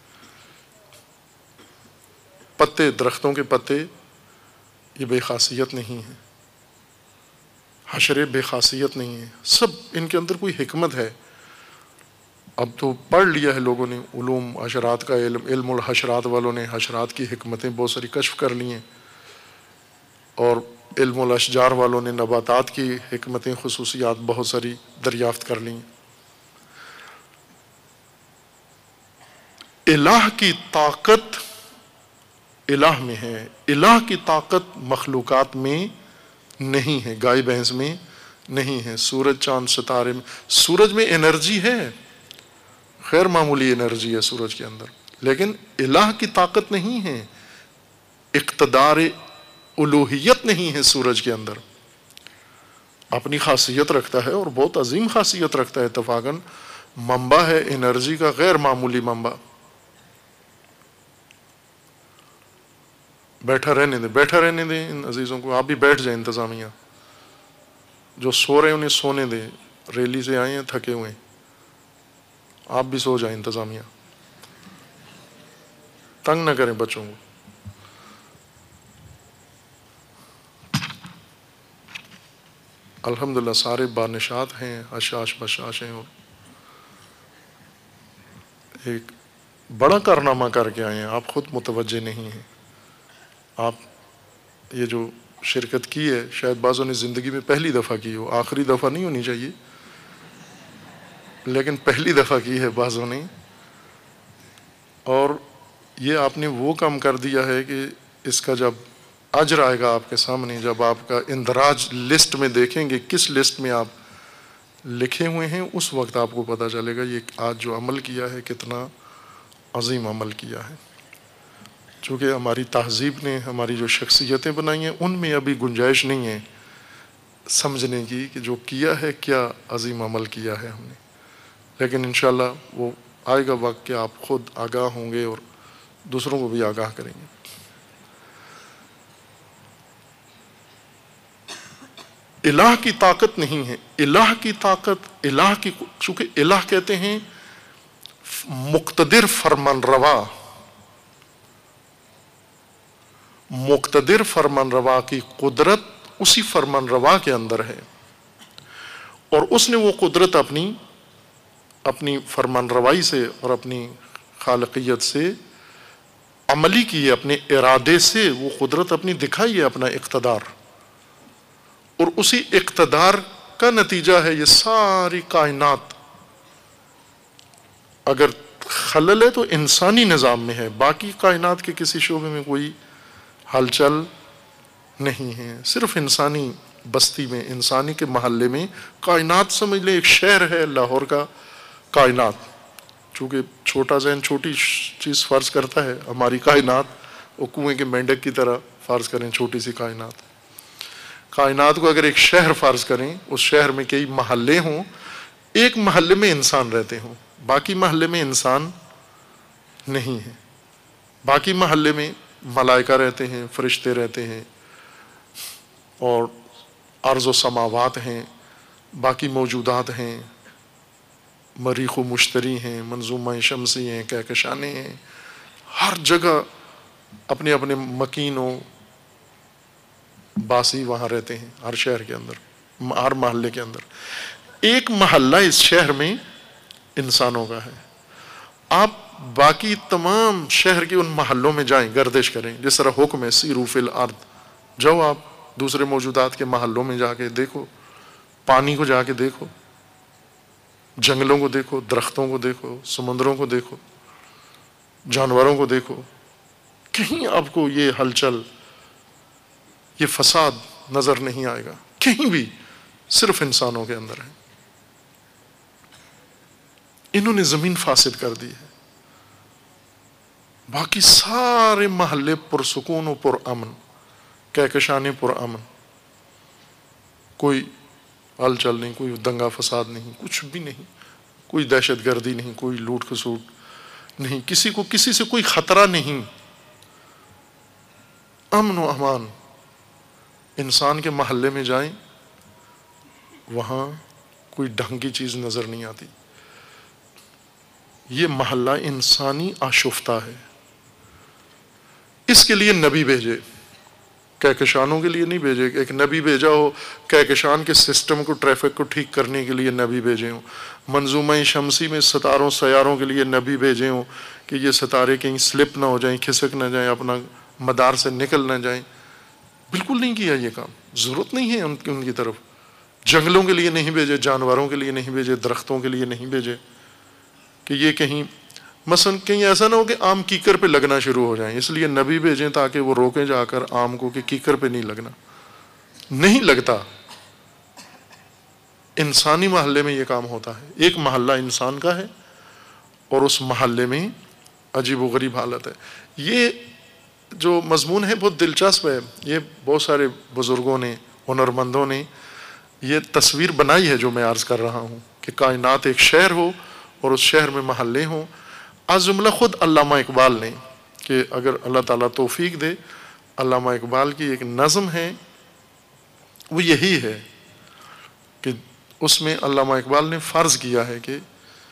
پتے، درختوں کے پتے یہ بے خاصیت نہیں ہیں، حشرے بے خاصیت نہیں ہیں، سب ان کے اندر کوئی حکمت ہے۔ اب تو پڑھ لیا ہے لوگوں نے علوم حشرات کا، علم الحشرات والوں نے حشرات کی حکمتیں بہت ساری کشف کر لی ہیں، اور علم الاشجار والوں نے نباتات کی حکمتیں، خصوصیات بہت ساری دریافت کر لی ہیں۔ الہ کی طاقت الہ میں ہے، الہ کی طاقت مخلوقات میں نہیں ہے، گائے بھینس میں نہیں ہے، سورج چاند ستارے میں، سورج میں انرجی ہے، غیر معمولی انرجی ہے سورج کے اندر، لیکن الہ کی طاقت نہیں ہے، اقتدار الوہیت نہیں ہے سورج کے اندر، اپنی خاصیت رکھتا ہے اور بہت عظیم خاصیت رکھتا ہے، اتفاقاً منبع ہے انرجی کا غیر معمولی منبع۔ بیٹھا رہنے دیں ان عزیزوں کو، آپ بھی بیٹھ جائیں، انتظامیہ جو سو رہے ہیں انہیں سونے دیں، ریلی سے آئے ہیں تھکے ہوئے ہیں، آپ بھی سو جائیں، انتظامیہ تنگ نہ کریں بچوں کو۔ الحمدللہ سارے بانشات ہیں، حشاش بشاش ہیں، اور ایک بڑا کارنامہ کر کے آئے ہیں، آپ خود متوجہ نہیں ہیں۔ آپ یہ جو شرکت کی ہے شاید بعضوں نے زندگی میں پہلی دفعہ کی ہو، آخری دفعہ نہیں ہونی چاہیے، لیکن پہلی دفعہ کی ہے بعضوں نے، اور یہ آپ نے وہ کام کر دیا ہے کہ اس کا جب اجر آئے گا آپ کے سامنے، جب آپ کا اندراج لسٹ میں دیکھیں گے کس لسٹ میں آپ لکھے ہوئے ہیں، اس وقت آپ کو پتہ چلے گا یہ آج جو عمل کیا ہے کتنا عظیم عمل کیا ہے۔ چونکہ ہماری تہذیب نے ہماری جو شخصیتیں بنائی ہیں ان میں ابھی گنجائش نہیں ہے سمجھنے کی کہ جو کیا ہے کیا عظیم عمل کیا ہے ہم نے، لیکن انشاءاللہ وہ آئے گا وقت کہ آپ خود آگاہ ہوں گے اور دوسروں کو بھی آگاہ کریں گے۔ الہ کی طاقت نہیں ہے، الہ کی طاقت، الہ کی، چونکہ الہ کہتے ہیں مقتدر فرمان روا، مقتدر فرمان روا کی قدرت اسی فرمان روا کے اندر ہے، اور اس نے وہ قدرت اپنی فرمان روائی سے اور اپنی خالقیت سے عملی کی ہے، اپنے ارادے سے وہ قدرت اپنی دکھائی ہے، اپنا اقتدار، اور اسی اقتدار کا نتیجہ ہے یہ ساری کائنات۔ اگر خلل ہے تو انسانی نظام میں ہے، باقی کائنات کے کسی شعبے میں کوئی ہلچل نہیں ہے، صرف انسانی بستی میں، انسانی کے محلے میں، کائنات سمجھ لیں ایک شہر ہے لاہور کا کائنات، چونکہ چھوٹا ذہن چھوٹی چیز فرض کرتا ہے، ہماری کائنات وہ کنویں کے مینڈک کی طرح فرض کریں، چھوٹی سی کائنات کو اگر ایک شہر فرض کریں، اس شہر میں کئی محلے ہوں، ایک محلے میں انسان رہتے ہوں، باقی محلے میں انسان نہیں ہے، باقی محلے میں ملائکہ رہتے ہیں، فرشتے رہتے ہیں، اور ارض و سماوات ہیں، باقی موجودات ہیں، مریخ و مشتری ہیں، منظومہ شمسی ہیں، کہکشانے ہیں، ہر جگہ اپنے اپنے مکین و باسی وہاں رہتے ہیں، ہر شہر کے اندر، ہر محلے کے اندر۔ ایک محلہ اس شہر میں انسانوں کا ہے، آپ باقی تمام شہر کے ان محلوں میں جائیں، گردش کریں، جس طرح حکم ہے سیروا فی الارض، جاؤ آپ دوسرے موجودات کے محلوں میں جا کے دیکھو، پانی کو جا کے دیکھو، جنگلوں کو دیکھو، درختوں کو دیکھو، سمندروں کو دیکھو، جانوروں کو دیکھو، کہیں آپ کو یہ ہلچل، یہ فساد نظر نہیں آئے گا، کہیں بھی، صرف انسانوں کے اندر ہے۔ انہوں نے زمین فاسد کر دی ہے، باقی سارے محلے پرسکون و پرامن، کہکشانے پرامن، کوئی ہلچل نہیں، کوئی دنگا فساد نہیں، کچھ بھی نہیں، کوئی دہشت گردی نہیں، کوئی لوٹ کھسوٹ نہیں، کسی کو کسی سے کوئی خطرہ نہیں، امن و امان۔ انسان کے محلے میں جائیں، وہاں کوئی ڈھنگ کی چیز نظر نہیں آتی۔ یہ محلہ انسانی آشفتہ ہے، اس کے لیے نبی بھیجے، کہکشانوں کے لیے نہیں بھیجے، ایک نبی بھیجا ہو کہکشان کے سسٹم کو، ٹریفک کو ٹھیک کرنے کے لیے نبی بھیجے ہوں، منظومہ شمسی میں ستاروں سیاروں کے لیے نبی بھیجے ہوں کہ یہ ستارے کہیں سلپ نہ ہو جائیں، کھسک نہ جائیں، اپنا مدار سے نکل نہ جائیں۔ بالکل نہیں کیا یہ کام، ضرورت نہیں ہے ان کی طرف۔ جنگلوں کے لیے نہیں بھیجے، جانوروں کے لیے نہیں بھیجے، درختوں کے لیے نہیں بھیجے کہ یہ کہیں مثلا کہیں ایسا نہ ہو کہ آم کیکر پہ لگنا شروع ہو جائیں، اس لیے نبی بھیجیں تاکہ وہ روکیں جا کر آم کو کہ کیکر پہ نہیں لگنا، نہیں لگتا۔ انسانی محلے میں یہ کام ہوتا ہے، ایک محلہ انسان کا ہے اور اس محلے میں عجیب و غریب حالت ہے۔ یہ جو مضمون ہے بہت دلچسپ ہے، یہ بہت سارے بزرگوں نے، ہنرمندوں نے یہ تصویر بنائی ہے جو میں عرض کر رہا ہوں کہ کائنات ایک شہر ہو اور اس شہر میں محلے ہوں۔ از جملہ خود علامہ اقبال نے، کہ اگر اللہ تعالیٰ توفیق دے، علامہ اقبال کی ایک نظم ہے وہ یہی ہے کہ اس میں علامہ اقبال نے فرض کیا ہے کہ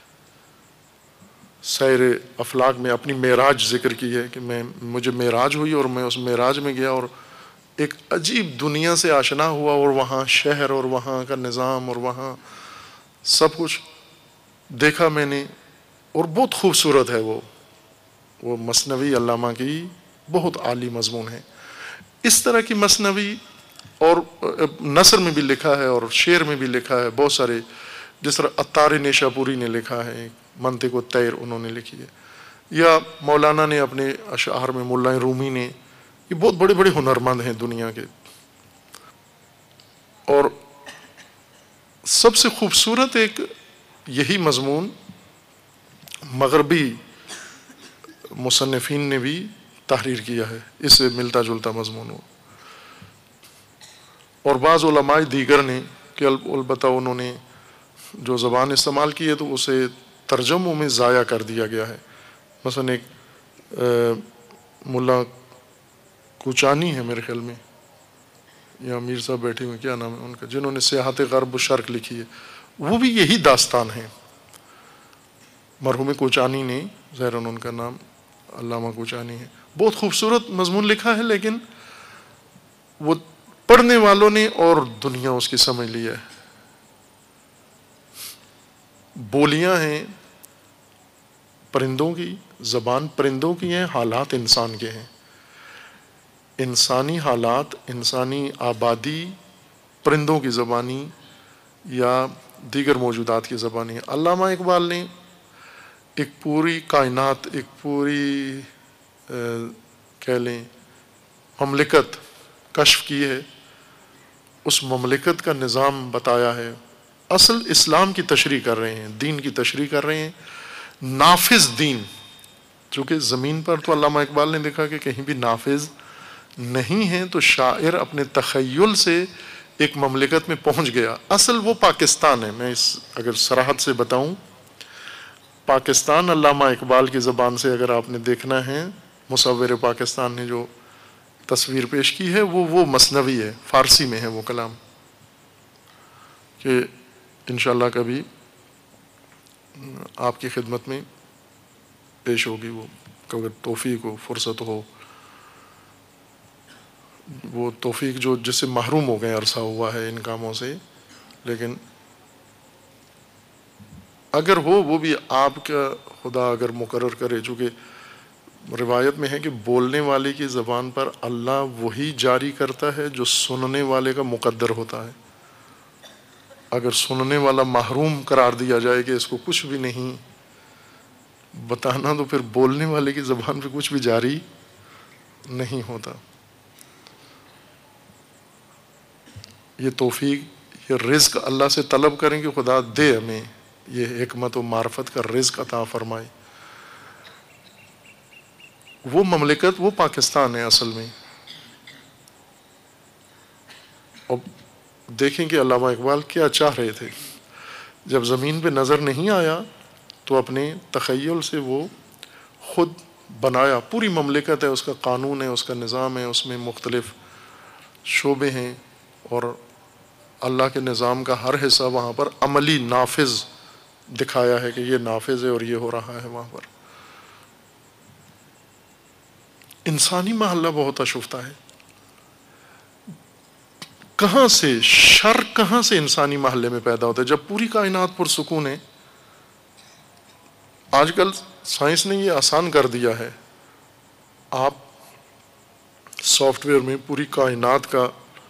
سیر افلاک میں اپنی معراج ذکر کی ہے کہ مجھے معراج ہوئی اور میں اس معراج میں گیا اور ایک عجیب دنیا سے آشنا ہوا، اور وہاں شہر اور وہاں کا نظام اور وہاں سب کچھ دیکھا میں نے، اور بہت خوبصورت ہے وہ مثنوی علامہ کی بہت عالی مضمون ہے۔ اس طرح کی مثنوی اور نثر میں بھی لکھا ہے اور شعر میں بھی لکھا ہے بہت سارے، جس طرح عطار نیشا پوری نے لکھا ہے، منطق و طیر انہوں نے لکھی ہے، یا مولانا نے اپنے اشعار میں، ملا رومی نے، یہ بہت بڑے بڑے ہنرمند ہیں دنیا کے۔ اور سب سے خوبصورت ایک یہی مضمون مغربی مصنفین نے بھی تحریر کیا ہے، اس سے ملتا جلتا مضمون ہو، اور بعض علماء دیگر نے کہ البتہ انہوں نے جو زبان استعمال کی ہے تو اسے ترجموں میں ضائع کر دیا گیا ہے۔ مثلا ایک ملا کوچانی ہے میرے خیال میں، یا امیر صاحب بیٹھے ہوئے، کیا نام ہے ان کا، جنہوں نے سیاحت غرب و شرق لکھی ہے، وہ بھی یہی داستان ہے۔ مرحوم کوچانی نے، ظاہراً ان کا نام علامہ کوچانی ہے، بہت خوبصورت مضمون لکھا ہے، لیکن وہ پڑھنے والوں نے اور دنیا اس کی سمجھ لی ہے۔ بولیاں ہیں پرندوں کی، زبان پرندوں کی ہیں، حالات انسان کے ہیں، انسانی حالات، انسانی آبادی پرندوں کی زبانی یا دیگر موجودات کی زبانی ہے۔ علامہ اقبال نے ایک پوری کائنات، ایک پوری کہہ لیں مملکت کشف کی ہے، اس مملکت کا نظام بتایا ہے. اصل اسلام کی تشریح کر رہے ہیں، دین کی تشریح کر رہے ہیں، نافذ دین. چونکہ زمین پر تو علامہ اقبال نے دیکھا کہ کہیں بھی نافذ نہیں ہے، تو شاعر اپنے تخیل سے ایک مملکت میں پہنچ گیا. اصل وہ پاکستان ہے. میں اس اگر صراحت سے بتاؤں، پاکستان علامہ اقبال کی زبان سے اگر آپ نے دیکھنا ہے، مصور پاکستان نے جو تصویر پیش کی ہے وہ مثنوی ہے، فارسی میں ہے وہ کلام، کہ انشاءاللہ کبھی آپ کی خدمت میں پیش ہوگی. وہ اگر توفیق ہو، فرصت ہو، وہ توفیق جو جس سے محروم ہو گئے، عرصہ ہوا ہے ان کاموں سے، لیکن اگر ہو وہ بھی آپ کا خدا اگر مقرر کرے. چونکہ روایت میں ہے کہ بولنے والے کی زبان پر اللہ وہی جاری کرتا ہے جو سننے والے کا مقدر ہوتا ہے. اگر سننے والا محروم قرار دیا جائے کہ اس کو کچھ بھی نہیں بتانا، تو پھر بولنے والے کی زبان پہ کچھ بھی جاری نہیں ہوتا. یہ توفیق، یہ رزق اللہ سے طلب کریں کہ خدا دے ہمیں یہ حکمت و معرفت کا رزق عطا فرمائے. وہ مملکت وہ پاکستان ہے اصل میں. اب دیکھیں کہ علامہ اقبال کیا چاہ رہے تھے. جب زمین پہ نظر نہیں آیا تو اپنے تخیل سے وہ خود بنایا. پوری مملکت ہے، اس کا قانون ہے، اس کا نظام ہے، اس میں مختلف شعبے ہیں، اور اللہ کے نظام کا ہر حصہ وہاں پر عملی نافذ دکھایا ہے کہ یہ نافذ ہے اور یہ ہو رہا ہے وہاں پر. انسانی محلہ بہت آشفتہ ہے. کہاں سے شر، کہاں سے انسانی محلے میں پیدا ہوتا ہے جب پوری کائنات پرسکون ہے؟ آج کل سائنس نے یہ آسان کر دیا ہے. آپ سافٹ ویئر میں پوری کائنات کا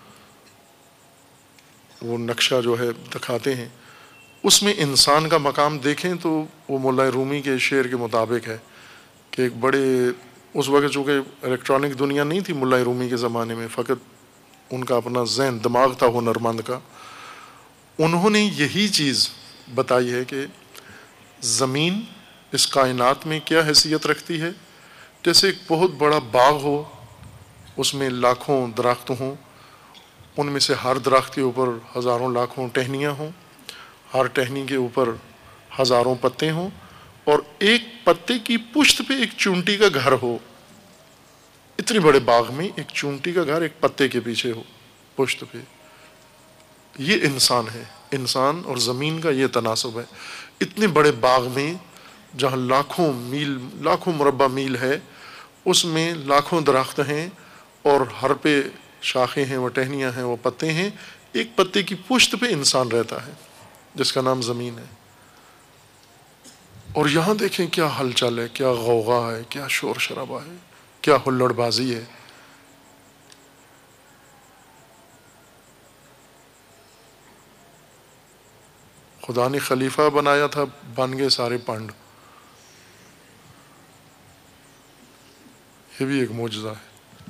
وہ نقشہ جو ہے دکھاتے ہیں، اس میں انسان کا مقام دیکھیں تو وہ مولا رومی کے شعر کے مطابق ہے کہ ایک بڑے، اس وقت چونکہ الیکٹرانک دنیا نہیں تھی مولا رومی کے زمانے میں، فقط ان کا اپنا ذہن دماغ تھا ہنرمند کا. انہوں نے یہی چیز بتائی ہے کہ زمین اس کائنات میں کیا حیثیت رکھتی ہے. جیسے ایک بہت بڑا باغ ہو، اس میں لاکھوں درخت ہوں، ان میں سے ہر درخت کے اوپر ہزاروں لاکھوں ٹہنیاں ہوں، ہر ٹہنی کے اوپر ہزاروں پتے ہوں، اور ایک پتے کی پشت پہ ایک چونٹی کا گھر ہو. اتنے بڑے باغ میں ایک چونٹی کا گھر ایک پتے کے پیچھے ہو پشت پہ. یہ انسان ہے. انسان اور زمین کا یہ تناسب ہے. اتنے بڑے باغ میں جہاں لاکھوں میل، لاکھوں مربع میل ہے، اس میں لاکھوں درخت ہیں، اور ہر پہ شاخیں ہیں، وہ ٹہنیاں ہیں، وہ پتے ہیں. ایک پتے کی پشت پہ انسان رہتا ہے جس کا نام زمین ہے. اور یہاں دیکھیں کیا ہلچل ہے، کیا غوغا ہے، کیا شور شرابہ ہے، کیا ہلڑ بازی ہے. خدا نے خلیفہ بنایا تھا، بن گئے سارے پانڈ. یہ بھی ایک معجزہ ہے.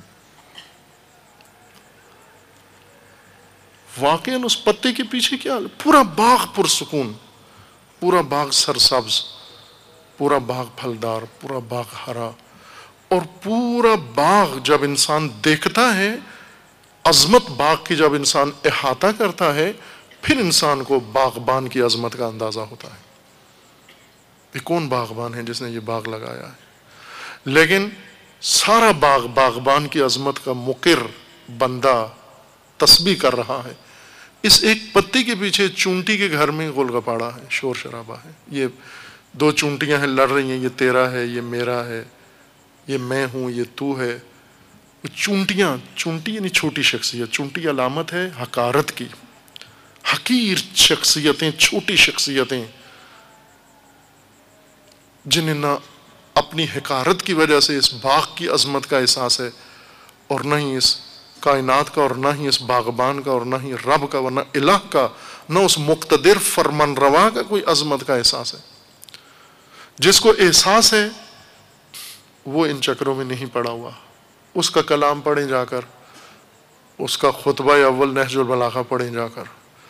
واقعاً اس پتے کے پیچھے کیا، پورا باغ پرسکون، پورا باغ سرسبز، پورا باغ پھلدار، پورا باغ ہرا. اور پورا باغ جب انسان دیکھتا ہے، عظمت باغ کی جب انسان احاطہ کرتا ہے، پھر انسان کو باغبان کی عظمت کا اندازہ ہوتا ہے. یہ کون باغبان ہے جس نے یہ باغ لگایا ہے؟ لیکن سارا باغ باغبان کی عظمت کا مقر بندہ تسبیح کر رہا ہے. اس ایک پتے کے پیچھے چونٹی کے گھر میں غل غپاڑا ہے، شور شرابہ ہے. یہ دو چونٹیاں ہیں، لڑ رہی ہیں، یہ تیرا ہے، یہ میرا ہے، یہ میں ہوں، یہ تو ہے. چونٹیاں، چونٹی یعنی چھوٹی شخصیت. چونٹی علامت ہے حقارت کی. حقیر شخصیتیں، چھوٹی شخصیتیں جنہیں نہ اپنی حقارت کی وجہ سے اس باغ کی عظمت کا احساس ہے، اور نہ ہی اس کائنات کا، اور نہ ہی اس باغبان کا، اور نہ ہی رب کا، ورنہ الہ کا، نہ اس مقتدر فرمان روا کا کوئی عظمت کا احساس ہے. جس کو احساس ہے وہ ان چکروں میں نہیں پڑا ہوا. اس کا کلام پڑھیں جا کر، اس کا خطبہ اول نہج البلاغہ پڑھیں جا کر،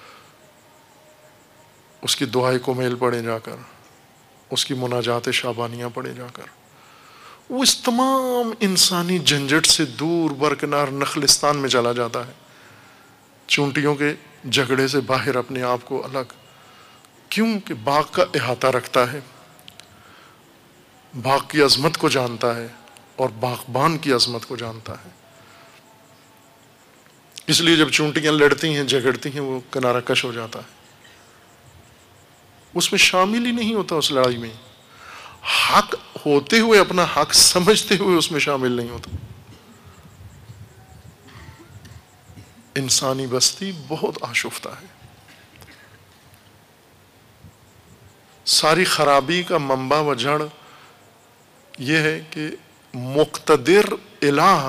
اس کی دعائے کمیل پڑھیں جا کر، اس کی مناجات شعبانیہ پڑھیں جا کر، وہ اس تمام انسانی جھنجھٹ سے دور برکنار نخلستان میں چلا جاتا ہے، چونٹیوں کے جھگڑے سے باہر اپنے آپ کو الگ، کیوں کہ باغ کا احاطہ رکھتا ہے، باغ کی عظمت کو جانتا ہے اور باغبان کی عظمت کو جانتا ہے۔ اس لیے جب چونٹیاں لڑتی ہیں جھگڑتی ہیں وہ کنارہ کش ہو جاتا ہے، اس میں شامل ہی نہیں ہوتا، اس لڑائی میں حق ہوتے ہوئے اپنا حق سمجھتے ہوئے اس میں شامل نہیں ہوتا۔ انسانی بستی بہت آشفتہ ہے، ساری خرابی کا منبع و جڑ یہ ہے کہ مقتدر الہ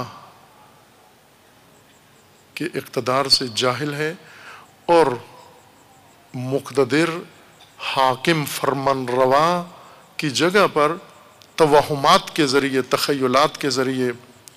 کے اقتدار سے جاہل ہے، اور مقتدر حاکم فرمان روا کی جگہ پر توہمات کے ذریعے، تخیلات کے ذریعے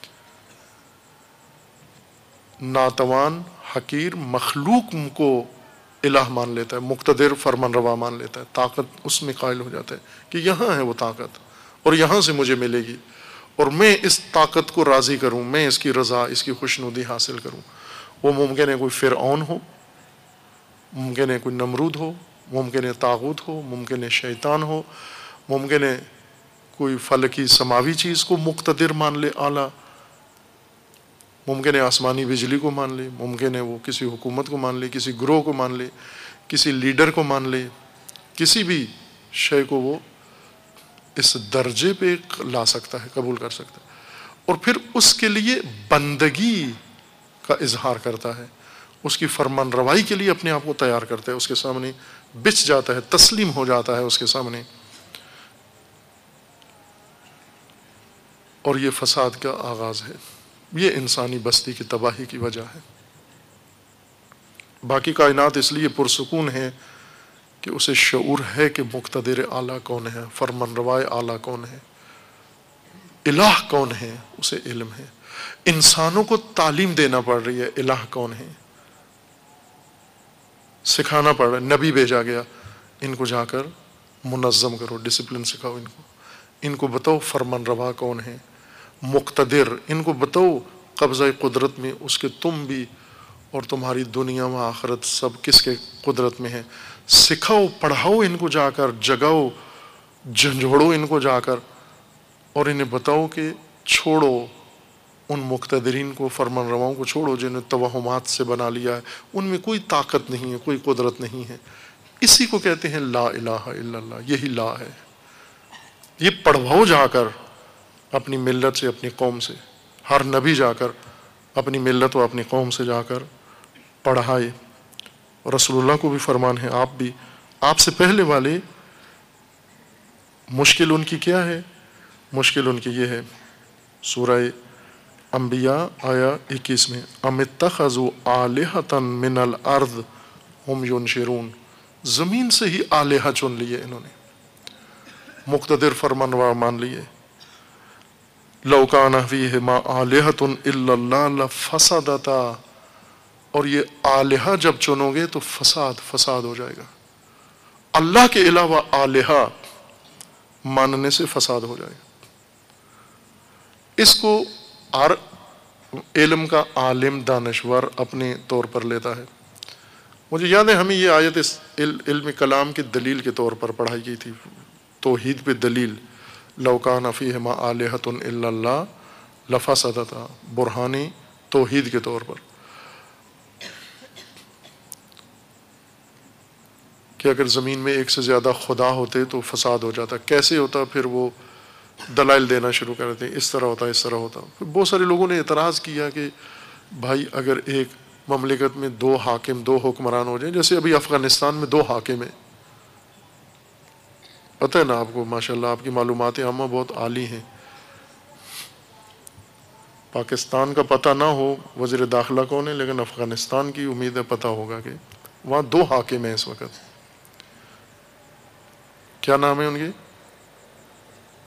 ناتوان حقیر مخلوق کو الہ مان لیتا ہے، مقتدر فرمان روا مان لیتا ہے، طاقت اس میں قائل ہو جاتا ہے کہ یہاں ہے وہ طاقت اور یہاں سے مجھے ملے گی، اور میں اس طاقت کو راضی کروں، میں اس کی رضا، اس کی خوشنودی حاصل کروں۔ وہ ممکن ہے کوئی فرعون ہو، ممکن ہے کوئی نمرود ہو، ممکن ہے طاغوت ہو، ممکن ہے شیطان ہو، ممکن ہے کوئی فلکی سماوی چیز کو مقتدر مان لے، اعلیٰ، ممکن ہے آسمانی بجلی کو مان لے، ممکن ہے وہ کسی حکومت کو مان لے، کسی گروہ کو مان لے، کسی لیڈر کو مان لے، کسی بھی شے کو وہ اس درجے پہ لا سکتا ہے، قبول کر سکتا ہے، اور پھر اس کے لیے بندگی کا اظہار کرتا ہے، اس کی فرمان روائی کے لیے اپنے آپ کو تیار کرتا ہے، اس کے سامنے بچ جاتا ہے، تسلیم ہو جاتا ہے اس کے سامنے، اور یہ فساد کا آغاز ہے، یہ انسانی بستی کی تباہی کی وجہ ہے۔ باقی کائنات اس لیے پرسکون ہے کہ اسے شعور ہے کہ مقتدر اعلیٰ کون ہے، فرمان روائے اعلیٰ کون ہے، الہ کون ہے، اسے علم ہے۔ انسانوں کو تعلیم دینا پڑ رہی ہے الہ کون ہے، سکھانا پڑ رہا ہے، نبی بھیجا گیا، ان کو جا کر منظم کرو، ڈسپلن سکھاؤ، ان کو بتاؤ فرمان روا کون ہے، مقتدر، ان کو بتاؤ قبضہ قدرت میں اس کے تم بھی اور تمہاری دنیا و آخرت سب کس کے قدرت میں ہے، سکھاؤ، پڑھاؤ ان کو جا کر، جگاؤ، جھنجھوڑو ان کو جا کر، اور انہیں بتاؤ کہ چھوڑو ان مقتدرین کو، فرمان رواؤں کو چھوڑو جنہیں توہمات سے بنا لیا ہے، ان میں کوئی طاقت نہیں ہے، کوئی قدرت نہیں ہے۔ اسی کو کہتے ہیں لا الہ الا اللہ، یہی لا ہے۔ یہ پڑھواؤ جا کر اپنی ملت سے، اپنی قوم سے، ہر نبی جا کر اپنی ملت و اپنی قوم سے جا کر پڑھائے، رسول اللہ کو بھی فرمان ہے، آپ بھی، آپ سے پہلے والے، مشکل ان کی کیا ہے؟ مشکل ان کی یہ ہے، سورہ انبیاء آیا 21 میں، ام اتخذوا آلہۃ من الارض ہم ینشرون، زمین سے ہی آلہہ چن لیے انہوں نے، مقتدر فرمانروا مان لیے، لو کان فیہما آلہۃ الا اللہ لفسدتا، اور یہ آلہہ جب چنو گے تو فساد ہو جائے گا، اللہ کے علاوہ آلہہ ماننے سے فساد ہو جائے گا۔ اس کو ہر علم کا عالم دانشور اپنے طور پر لیتا ہے۔ مجھے یاد ہے ہمیں یہ آیت اس علم کلام کی دلیل کے طور پر پڑھائی گئی تھی، توحید پہ دلیل، لو کان فیہما آلہۃ الا اللہ لفسدتا، برہانی توحید کے طور پر، کہ اگر زمین میں ایک سے زیادہ خدا ہوتے تو فساد ہو جاتا۔ کیسے ہوتا؟ پھر وہ دلائل دینا شروع کر دیتے، اس طرح ہوتا، اس طرح ہوتا۔ پھر بہت سارے لوگوں نے اعتراض کیا کہ بھائی اگر ایک مملکت میں دو حاکم، دو حکمران ہو جائیں، جیسے ابھی افغانستان میں دو حاکم ہیں، پتہ ہے نا آپ کو، ماشاءاللہ آپ کی معلومات عامہ بہت عالی ہیں، پاکستان کا پتہ نہ ہو وزیر داخلہ کون ہے، لیکن افغانستان کی امید ہے پتہ ہوگا کہ وہاں دو حاکم ہیں اس وقت۔ کیا نام ہے ان کے؟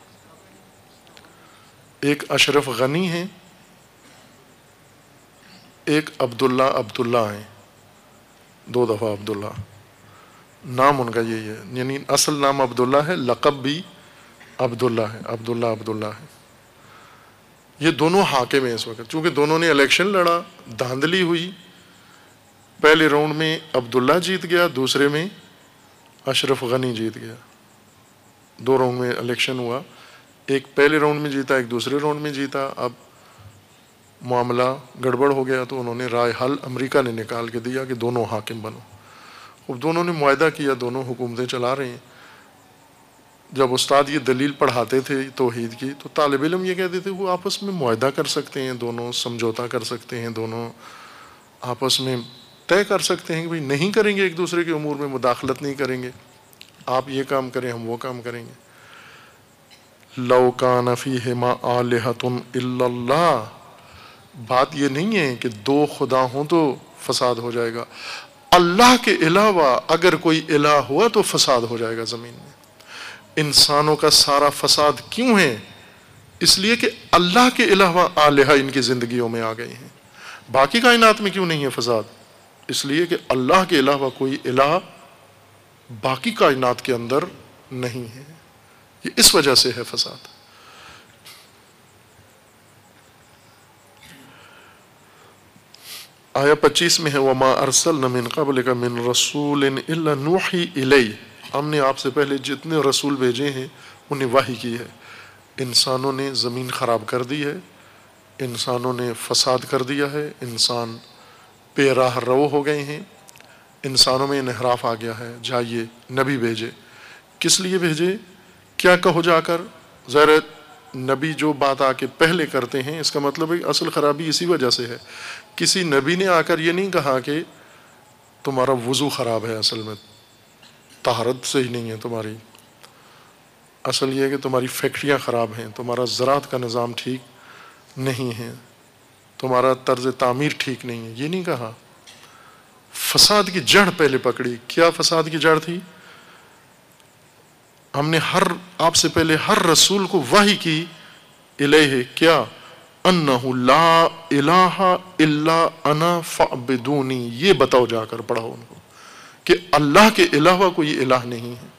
ایک اشرف غنی ہیں ایک عبداللہ ہیں، 2 دفعہ عبداللہ، نام ان کا یہی ہے، یعنی اصل نام عبداللہ ہے، لقب بھی عبداللہ ہے۔ یہ دونوں حاکم ہیں اس وقت، چونکہ دونوں نے الیکشن لڑا، دھاندلی ہوئی، پہلے راؤنڈ میں عبداللہ جیت گیا، دوسرے میں اشرف غنی جیت گیا۔ 2 راؤنڈ میں الیکشن ہوا، ایک پہلے راؤنڈ میں جیتا، ایک دوسرے راؤنڈ میں جیتا۔ اب معاملہ گڑبڑ ہو گیا تو انہوں نے رائے حل امریکہ نے نکال کے دیا کہ دونوں حاکم بنو۔ اب دونوں نے معاہدہ کیا، دونوں حکومتیں چلا رہے ہیں۔ جب استاد یہ دلیل پڑھاتے تھے توحید کی تو طالب علم یہ کہتے تھے وہ آپس میں معاہدہ کر سکتے ہیں، دونوں سمجھوتا کر سکتے ہیں، دونوں آپس میں طے کر سکتے ہیں کہ بھئی نہیں کریں گے، ایک دوسرے کے امور میں مداخلت نہیں کریں گے، آپ یہ کام کریں ہم وہ کام کریں گے۔ لو کان فیہما آلہۃ الا اللہ، بات یہ نہیں ہے کہ 2 خدا ہوں تو فساد ہو جائے گا، اللہ کے علاوہ اگر کوئی الہ ہوا تو فساد ہو جائے گا زمین میں۔ انسانوں کا سارا فساد کیوں ہے؟ اس لیے کہ اللہ کے علاوہ آلہہ ان کی زندگیوں میں آ گئے ہیں۔ باقی کائنات میں کیوں نہیں ہے فساد؟ اس لیے کہ اللہ کے علاوہ کوئی الہ باقی کائنات کے اندر نہیں ہے، یہ اس وجہ سے ہے فساد۔ آیا 25 میں ہے وَمَا أَرْسَلْنَا مِن قَبْلِكَ مِن رَسُولٍ إِلَّا نُوحِي إِلَيْهِ، ہم نے آپ سے پہلے جتنے رسول بھیجے ہیں انہیں وحی کی ہے۔ انسانوں نے زمین خراب کر دی ہے، انسانوں نے فساد کر دیا ہے، انسان بے راہ رو ہو گئے ہیں، انسانوں میں انحراف آ گیا ہے، جائیے نبی بھیجے۔ کس لیے بھیجے؟ کیا کہو جا کر؟ ظاہر نبی جو بات آ کے پہلے کرتے ہیں اس کا مطلب ہے کہ اصل خرابی اسی وجہ سے ہے۔ کسی نبی نے آ کر یہ نہیں کہا کہ تمہارا وضو خراب ہے، اصل میں طہارت صحیح نہیں ہے تمہاری، اصل یہ ہے کہ تمہاری فیکٹریاں خراب ہیں، تمہارا زراعت کا نظام ٹھیک نہیں ہے، تمہارا طرز تعمیر ٹھیک نہیں ہے، یہ نہیں کہا۔ فساد کی جڑ پہلے پکڑی۔ کیا فساد کی جڑ تھی؟ ہم نے آپ سے پہلے ہر رسول کو وحی کی، الیہ کیا؟ انہ لا الہ الا انا فاعبدونی، یہ بتاؤ جا کر، پڑھاؤ ان کو کہ اللہ کے علاوہ کوئی الہ نہیں ہے۔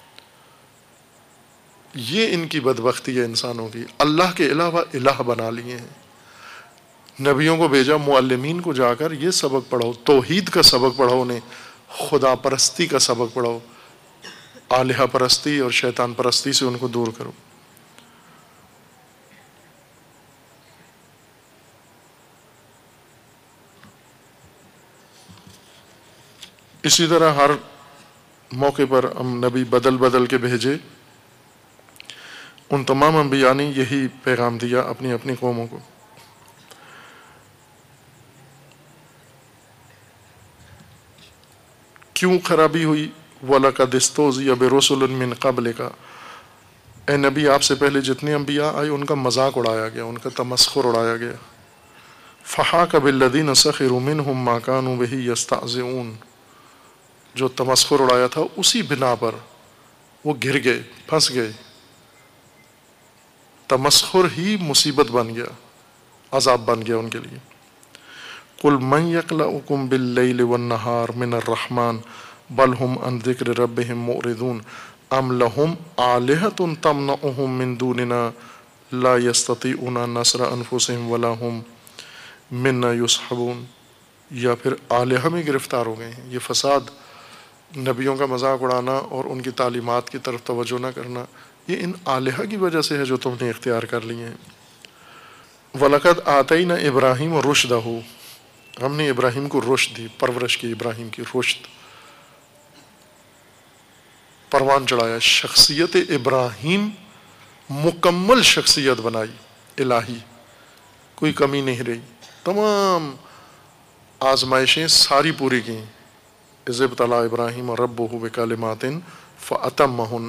یہ ان کی بدبختی ہے انسانوں کی، اللہ کے علاوہ الہ بنا لیے ہیں۔ نبیوں کو بھیجا، معلمین کو جا کر یہ سبق پڑھاؤ، توحید کا سبق پڑھاؤ، انہیں خدا پرستی کا سبق پڑھاؤ، آلہہ پرستی اور شیطان پرستی سے ان کو دور کرو۔ اسی طرح ہر موقع پر ہم نبی بدل بدل کے بھیجے، ان تمام انبیاء نے یہی پیغام دیا اپنی اپنی قوموں کو۔ کیوں خرابی ہوئی؟ وَلَقَدِ اسْتُهْزِئَ بِرُسُلٍ مِّن قَبْلِكَ، اے نبی آپ سے پہلے جتنے انبیاء آئے ان کا مذاق اڑایا گیا، ان کا تمسخر اڑایا گیا۔ فَحَاقَ بِالَّذِينَ سَخِرُوا مِنْهُمْ مَا كَانُوا بِهِ يَسْتَهْزِئُونَ، جو تمسخر اڑایا تھا اسی بنا پر وہ گر گئے، پھنس گئے۔ تمسخر ہی مصیبت بن گیا، عذاب بن گیا ان کے لیے۔ قُلْ مَنْ يَكْلَؤُكُمْ بِاللَّيْلِ وَالنَّهَارِ مِنَ الرَّحْمَنِ بَلْ هُمْ عَنْ ذِكْرِ رَبِّهِمْ مُعْرِضُونَ أَمْ لَهُمْ آلِهَةٌ تَمْنَعُهُمْ مِنْ دُونِنَا لَا يَسْتَطِيعُونَ نَصْرَ أَنفُسِهِمْ وَلَا هُمْ مِنَّا يُصْحَبُونَ، یا پھر آلہہ میں گرفتار ہو گئے ہیں۔ یہ فساد، نبیوں کا مذاق اڑانا اور ان کی تعلیمات کی طرف توجہ نہ کرنا، یہ ان آلہہ کی وجہ سے ہے جو تم نے اختیار کر لیے ہیں۔ وَلَقَدْ آتَيْنَا إِبْرَاهِيمَ رُشْدَهُ، ہم نے ابراہیم کو رشد دی، پرورش کی، ابراہیم کی رشد، پروان چڑھایا۔ شخصیت ابراہیم مکمل شخصیت بنائی الہی، کوئی کمی نہیں رہی، تمام آزمائشیں ساری پوری کی۔ اذ ابتلی ابراہیم ربہ بکلمات فاتمہن،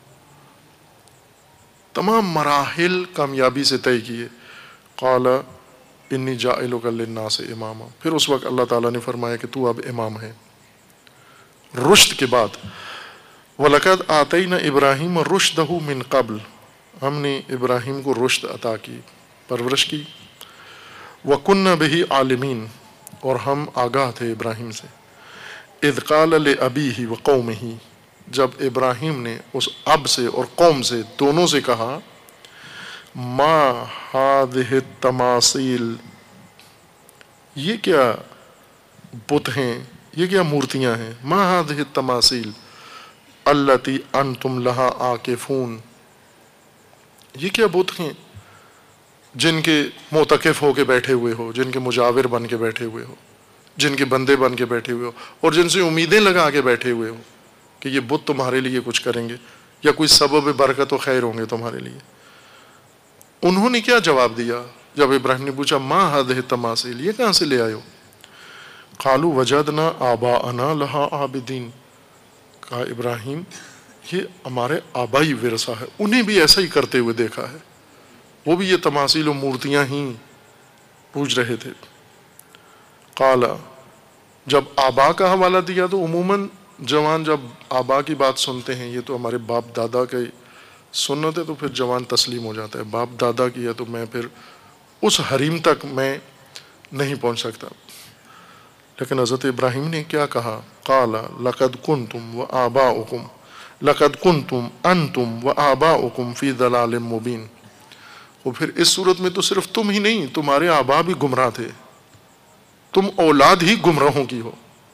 تمام مراحل کامیابی سے طے کیے۔ قال انی جاعلک للناس اماما، پھر اس وقت اللہ تعالیٰ نے فرمایا کہ تو اب امام ہے رشد کے بعد۔ وَلَقَدْ آتَيْنَا إِبْرَاهِيمَ رُشْدَهُ مِنْ قَبْلِ، ہم نے ابراہیم کو رشد عطا کی، پرورش کی۔ وَكُنَّا بِهِ عَالِمِينَ، اور ہم آگاہ تھے ابراہیم سے، اذ قال لأبیہ وقومہ، جب ابراہیم نے اس اب سے اور قوم سے دونوں سے کہا، ما هذه التماثیل، یہ کیا بت ہیں، یہ کیا مورتیاں ہیں، ما هذه التماثیل التی انتم لها عاکفون، یہ کیا بت ہیں جن کے معتکف ہو کے بیٹھے ہوئے ہو، جن کے مجاور بن کے بیٹھے ہوئے ہو، جن کے بندے بن کے بیٹھے ہوئے ہو، اور جن سے امیدیں لگا کے بیٹھے ہوئے ہو کہ یہ بت تمہارے لیے کچھ کریں گے یا کوئی سبب برکت و خیر ہوں گے تمہارے لیے۔ انہوں نے کیا جواب دیا جب ابراہیم نے پوچھا ما هذه التماثیل، یہ کہاں سے لے آئے ہو؟ قالوا وجدنا آباءنا لها عابدین، کہا ابراہیم یہ ہمارے آبائی ورثہ ہے، انہیں بھی ایسا ہی کرتے ہوئے دیکھا ہے، وہ بھی یہ تماثیل و مورتیاں ہی پوج رہے تھے۔ قال، جب آبا کا حوالہ دیا تو عموماً جوان جب آبا کی بات سنتے ہیں، یہ تو ہمارے باپ دادا کے سنت ہے، تو پھر جوان تسلیم ہو جاتا ہے، باپ دادا کی ہے تو میں پھر اس حریم تک میں نہیں پہنچ سکتا۔ لیکن حضرت ابراہیم نے کیا کہا، قال لقد کنتم وآباؤکم، لقد کنتم انتم وآباؤکم فی ضلال مبین، وہ پھر اس صورت میں تو صرف تم ہی نہیں، تمہارے آبا بھی گمراہ تھے، تم اولاد ہی گمراہوں کی ہو،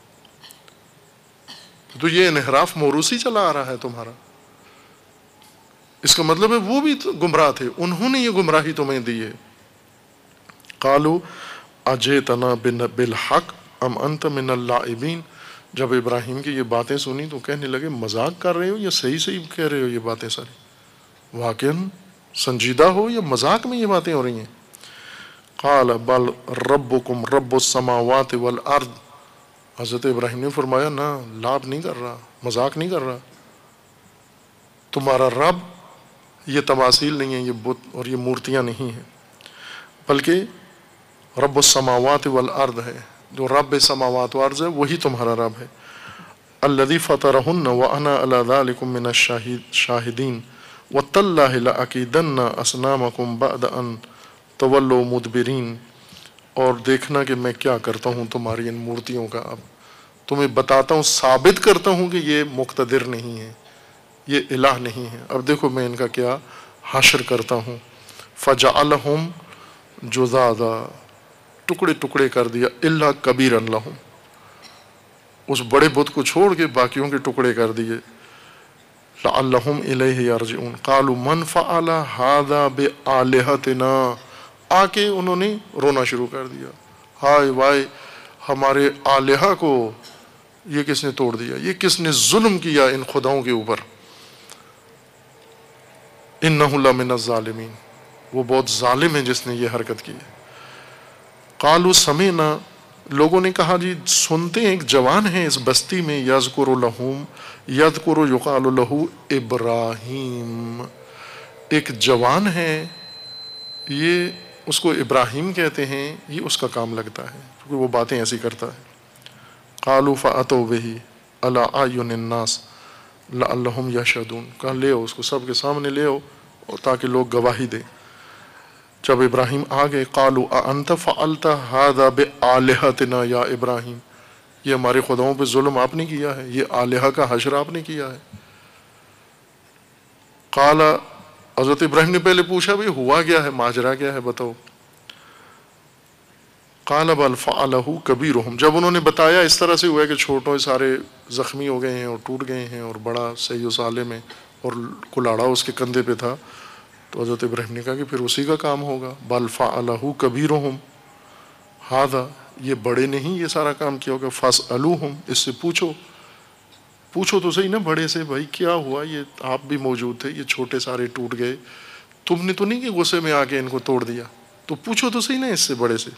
تو یہ انحراف موروثی چلا آ رہا ہے تمہارا، اس کا مطلب ہے وہ بھی گمراہ تھے، انہوں نے یہ گمراہی تمہیں دی ہے۔ قالوا اجئتنا بالحق ام انت من اللاعبین، جب ابراہیم کی یہ باتیں سنی تو کہنے لگے مذاق کر رہے ہو یا صحیح صحیح کہہ رہے ہو، یہ باتیں ساری واقعاً سنجیدہ ہو یا مذاق میں یہ باتیں ہو رہی ہیں؟ قال بل ربکم رب السماوات والارض، حضرت ابراہیم نے فرمایا نہ، لعب نہیں کر رہا، مذاق نہیں کر رہا، تمہارا رب یہ تماثیل نہیں ہیں، یہ بت اور یہ مورتیاں نہیں ہیں، بلکہ رب السماوات والارض ہے، جو رب سماوات و ارض ہے وہی تمہارا رب ہے۔ الذی فطرہن وانا علی ذلکم من الشاہدین وتاللہ لأکیدن اصنامکم بعد ان تولوا مدبرین، اور دیکھنا کہ میں کیا کرتا ہوں تمہاری ان مورتیوں کا، اب تمہیں بتاتا ہوں، ثابت کرتا ہوں کہ یہ مقتدر نہیں ہے، یہ الہ نہیں ہے، اب دیکھو میں ان کا کیا حشر کرتا ہوں۔ فجعلہم جذاذا، ٹکڑے ٹکڑے کر دیا، الا کبیرا لہم، اس بڑے بت کو چھوڑ کے باقیوں کے ٹکڑے کر دیے۔ لعلہم الیہ یرجعون، قالوا من فعل ھذا بآلہتنا، آ کے انہوں نے رونا شروع کر دیا، ہائے وائے ہمارے آلہہ کو یہ کس نے توڑ دیا، یہ کس نے ظلم کیا ان خداؤں کے اوپر، انہ لمن الظالمین، وہ بہت ظالم ہے جس نے یہ حرکت کی ہے۔ قالوا سمعنا، لوگوں نے کہا جی سنتے ہیں، ایک جوان ہے اس بستی میں، یذکر لہم، یذکر یقال لہ ابراہیم، ایک جوان ہے، یہ اس کو ابراہیم کہتے ہیں، یہ اس کا کام لگتا ہے کیونکہ وہ باتیں ایسی کرتا ہے۔ قالوا فأتوا به علی اعین الناس لعلہم یشہدون، کہا لے آؤ اس کو سب کے سامنے لے آؤ اور تاکہ لوگ گواہی دیں۔ جب ابراہیم آ گئے، قالوا اانت فعلت ھذا بآلہتنا یا ابراہیم، یہ ہمارے خداؤں پہ ظلم آپ نے کیا ہے، یہ آلہہ کا حشر آپ نے کیا ہے۔ قال، حضرت ابراہیم نے پہلے پوچھا بھئی ہوا کیا ہے، ماجرا کیا ہے بتاؤ۔ قال بل فعلہ کبیرہم، جب انہوں نے بتایا اس طرح سے ہوا ہے کہ چھوٹوں سارے زخمی ہو گئے ہیں اور ٹوٹ گئے ہیں اور بڑا صحیح و سالم ہے اور کلاڑا اس کے کندھے پہ تھا، تو حضرت ابراہیم نے کہا کہ پھر اسی کا کام ہوگا۔ بل فعلہ کبیرہم ھذا، یہ بڑے نہیں یہ سارا کام کیا ہوگا، فاسألوہم، اس سے پوچھو، پوچھو تو صحیح نا بڑے سے، بھائی کیا ہوا، یہ آپ بھی موجود تھے، یہ چھوٹے سارے ٹوٹ گئے، تم نے تو نہیں کہ غصے میں آ کے ان کو توڑ دیا، تو پوچھو تو صحیح نا اس سے بڑے سے۔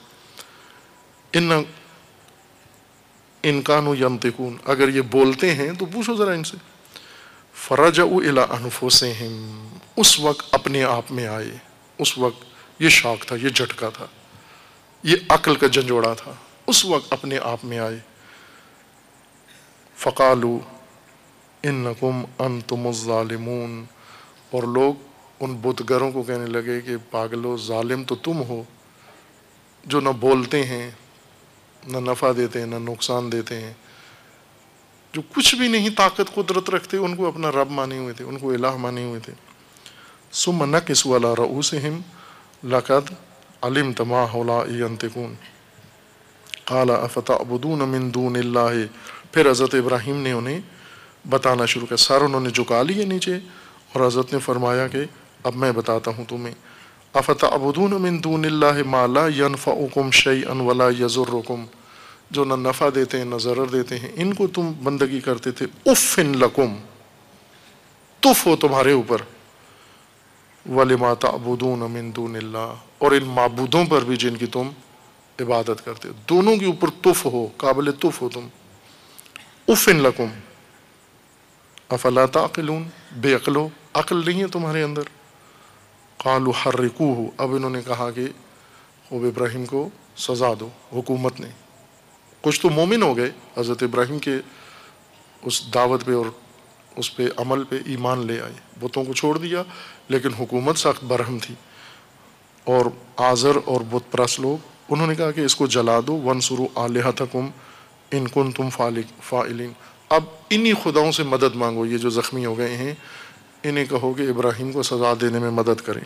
ان کانوا ینطقون، اگر یہ بولتے ہیں تو پوچھو ذرا ان سے۔ فرجعوا الی انفسہم، اس وقت اپنے آپ میں آئے، اس وقت یہ شاک تھا، یہ جھٹکا تھا، یہ عقل کا جھنجھوڑا تھا، اس وقت اپنے آپ میں آئے۔ فقالوا انکم انتم الظالمون، اور لوگ ان بتگروں کو کہنے لگے کہ پاگلو، ظالم تو تم ہو جو نہ بولتے ہیں نہ نفع دیتے ہیں نہ نقصان دیتے ہیں، جو کچھ بھی نہیں طاقت قدرت رکھتے، ان کو اپنا رب مانے ہوئے تھے، ان کو الہ مانے ہوئے تھے. ثم نکس علی رؤوسہم لقد علمت ما هؤلاء ينطقون قال افتعبدون من دون اللہ. پھر حضرت ابراہیم نے انہیں بتانا شروع کیا، سر انہوں نے جھکا لیے نیچے، اور حضرت نے فرمایا کہ اب میں بتاتا ہوں تمہیں. افتعبدون من دون اللہ ما لا ينفعکم شیئا ولا یضرکم، جو نہ نفع دیتے ہیں نہ ضرر دیتے ہیں، ان کو تم بندگی کرتے تھے. اف لکم، تف ہو تمہارے اوپر. وَلِمَا تَعْبُدُونَ مِن دُونِ اللَّهِ، اور ان معبودوں پر بھی جن کی تم عبادت کرتے ہو، دونوں کے اوپر تف ہو، قابل تف ہو تم. اُفٍ لَكُمْ افلا تعقلون، بے عقل ہو، عقل نہیں ہے تمہارے اندر. قالوا حرقوہ، اب انہوں نے کہا کہ خوب ابراہیم کو سزا دو. حکومت نے، کچھ تو مومن ہو گئے حضرت ابراہیم کے اس دعوت پہ اور اس پہ عمل پہ ایمان لے آئے، بتوں کو چھوڑ دیا، لیکن حکومت سخت برہم تھی. اور آزر اور بت پرست لوگ، انہوں نے کہا کہ اس کو جلا دو. وَانصُرُوا آلِهَتَكُمْ إِن كُنتُمْ فَاعِلِينَ، اب انہی خداؤں سے مدد مانگو، یہ جو زخمی ہو گئے ہیں انہیں کہو کہ ابراہیم کو سزا دینے میں مدد کریں.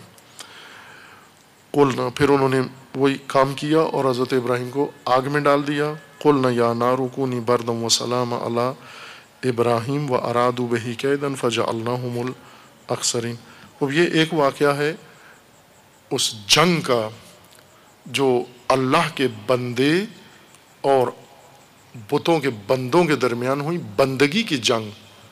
قُلْنَا، پھر انہوں نے وہی کام کیا اور حضرت ابراہیم کو آگ میں ڈال دیا. قُلْنَا يَا نَارُ كُونِي بَرْدًا وَسَلَامًا عَلَىٰ ابراہیم وَأَرَادُوا بِهِ كَيْدًا فَجَعَلْنَاهُمُ الْأَخْسَرِينَ. اب یہ ایک واقعہ ہے اس جنگ کا جو اللہ کے بندے اور بتوں کے بندوں کے درمیان ہوئی، بندگی کی جنگ.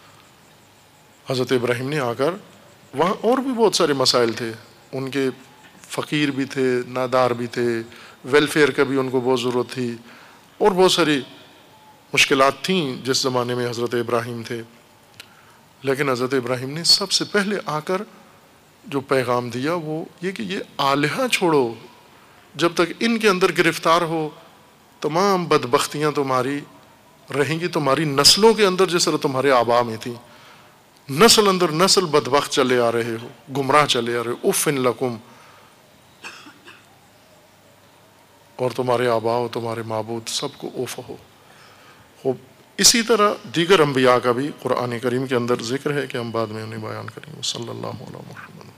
حضرت ابراہیم نے آ کر، وہاں اور بھی بہت سارے مسائل تھے، ان کے فقیر بھی تھے، نادار بھی تھے، ویلفیئر کا بھی ان کو بہت ضرورت تھی، اور بہت ساری مشکلات تھیں جس زمانے میں حضرت ابراہیم تھے. لیکن حضرت ابراہیم نے سب سے پہلے آ کر جو پیغام دیا وہ یہ کہ یہ آلہہ چھوڑو، جب تک ان کے اندر گرفتار ہو تمام بدبختیاں تمہاری رہیں گی، تمہاری نسلوں کے اندر جس طرح تمہارے آبا میں تھی، نسل اندر نسل بدبخت چلے آ رہے ہو، گمراہ چلے آ رہے ہو. اف لکم، اور تمہارے آبا و تمہارے معبود سب کو اوف ہو. اسی طرح دیگر انبیاء کا بھی قرآن کریم کے اندر ذکر ہے کہ ہم بعد میں انہیں بیان کریں گے. صلی اللہ علیہ وسلم.